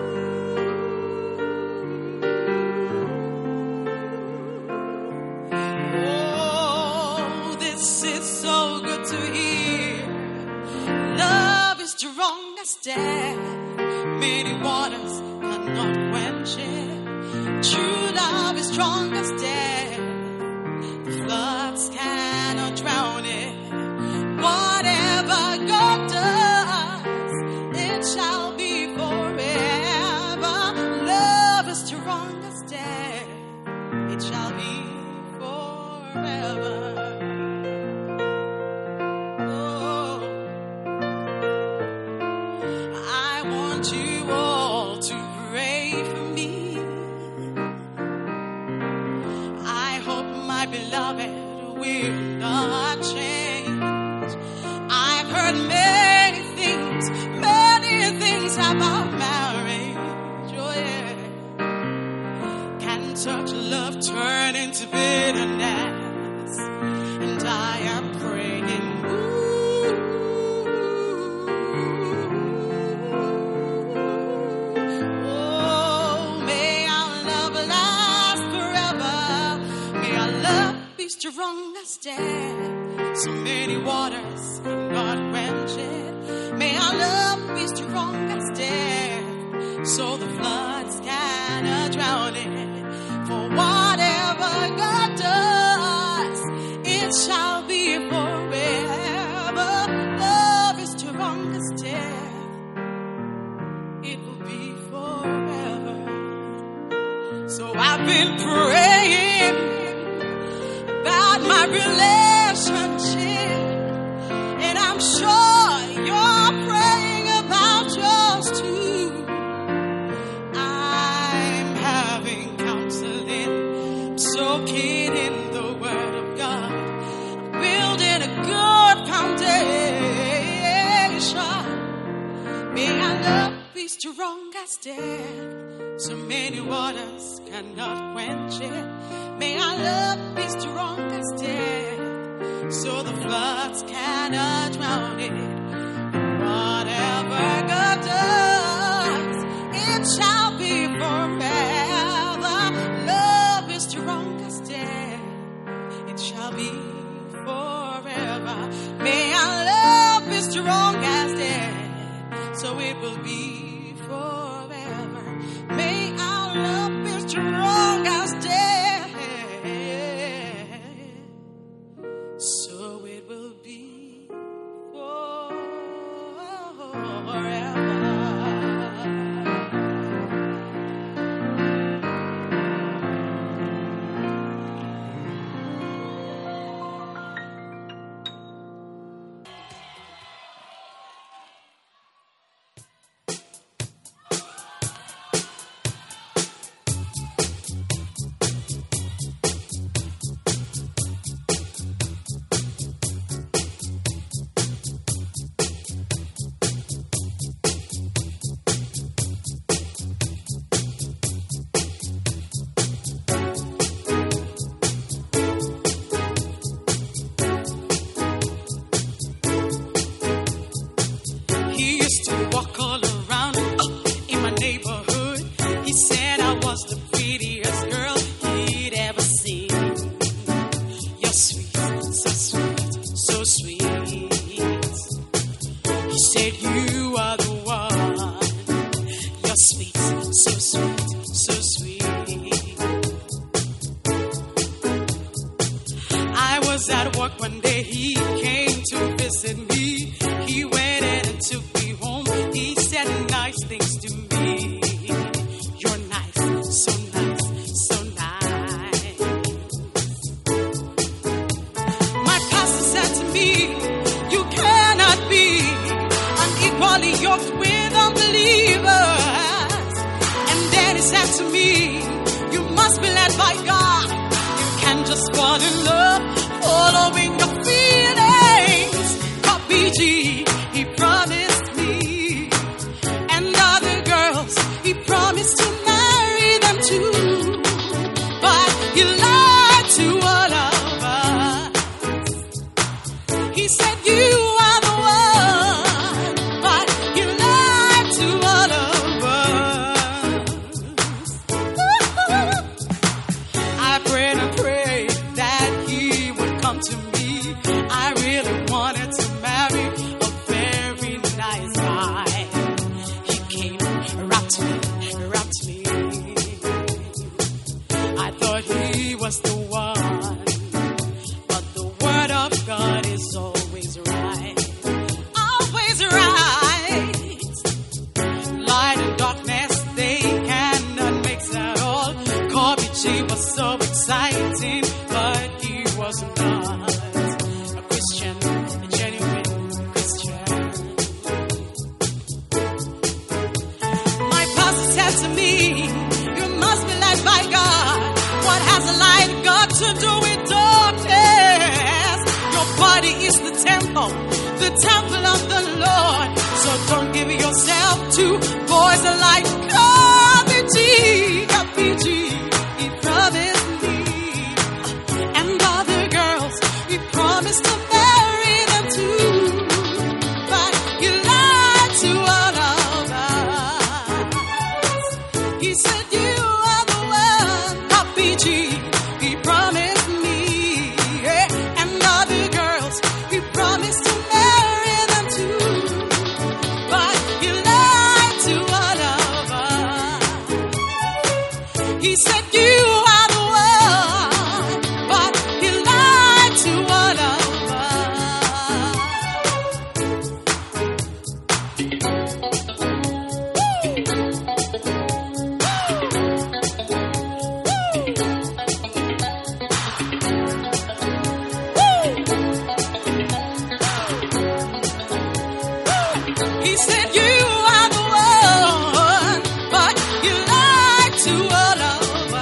oh, this is so good to hear. Love is strong as death. Many waters cannot quench it. True love is strong as death. The floods cannot drown it. Whatever God does, it shall be forever. Love is strong as death. It shall be forever. Oh, I want you all to pray for me. I hope my beloved will not change. I've heard many things about marriage. Oh yeah. Can such love turn into bitterness? And I am praying, oh, may our love last forever. May our love be strong as death. So many waters cannot quench it. May our love be strong as death. So the floods cannot drown it. For whatever God does, it shall be forever. Love is strong as death. been praying about my relationship, and I'm sure you're praying about yours too. I'm having counseling, soaking in the Word of God, building a good foundation. May our love be strong as death, so many waters cannot quench it. May our love be strong as death, so the floods cannot drown it. Whatever God does, it shall be forever. Love is strong as death, it shall be forever. May our love be strong as death, so it will be forever. May our love be strong as death, so it will be forever. He used to walk all around in my neighborhood. He said I was the prettiest girl he'd ever seen. You're sweet, so sweet, so sweet. He said you are the one. You're sweet, so sweet, so sweet. I was at work one day, he came to visit me. He went in and took me home. He said nice things to me. You're nice, so nice, so nice. My pastor said to me, you cannot be unequally yoked with unbelievers. And then he said to me, you must be led by God. You can't just fall in love following your feelings. Copy G, he promised me, and other girls, he promised to marry them too. But he lied to all of us. He said you are the one, but he lied to all of us. I prayed and prayed that he would come to me. I really wanted to marry a very nice guy. He came, wrapped me. I thought he was the one, but the Word of God is always right. Always right. Light and darkness, they cannot mix at all. Kobe G was so exciting, but he was not a Christian, a genuine Christian. My pastor said to me, you must be led by God. What has a light got to do with darkness? Your body is the temple of the Lord. So don't give yourself to boys alike. RPG, he promised me, and other girls, he promised to marry them too. But he lied to all of us. He said you are the one. RPG, he promised me, and other girls, he promised to marry them too. But he lied to all of us. He said you are the one, but he lied to all of us. He said you are the one, but you lied to all of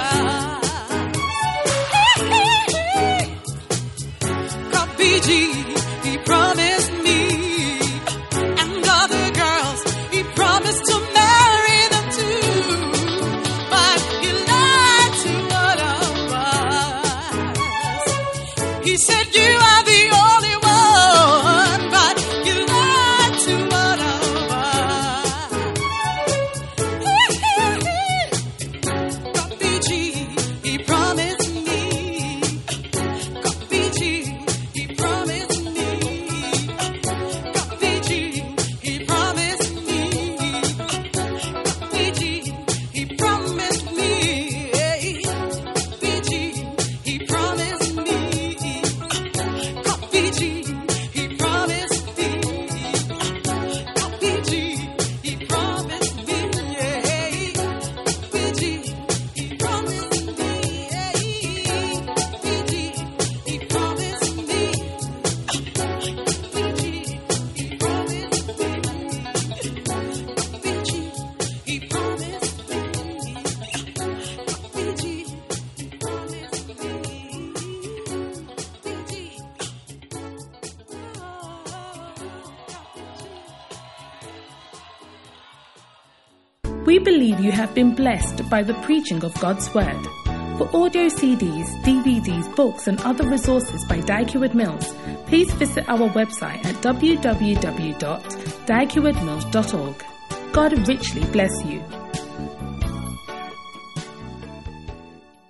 us. God BG, he promised me and other girls, he promised to marry them too, but he lied to all of us. He said you are the only one, but you lied to all of us. God BG, he promised me. God BG, he promised me. God BG, he promised me. God BG, he promised me. BG, he promised me. God BG, he promised me. God BG, he promised me. BG, he promised me. BG, he promised me. We believe you have been blessed by the preaching of God's Word. For audio CDs, DVDs, books and other resources by Dyke Heward Mills, please visit our website at www.dykehewardmills.org. God richly bless you.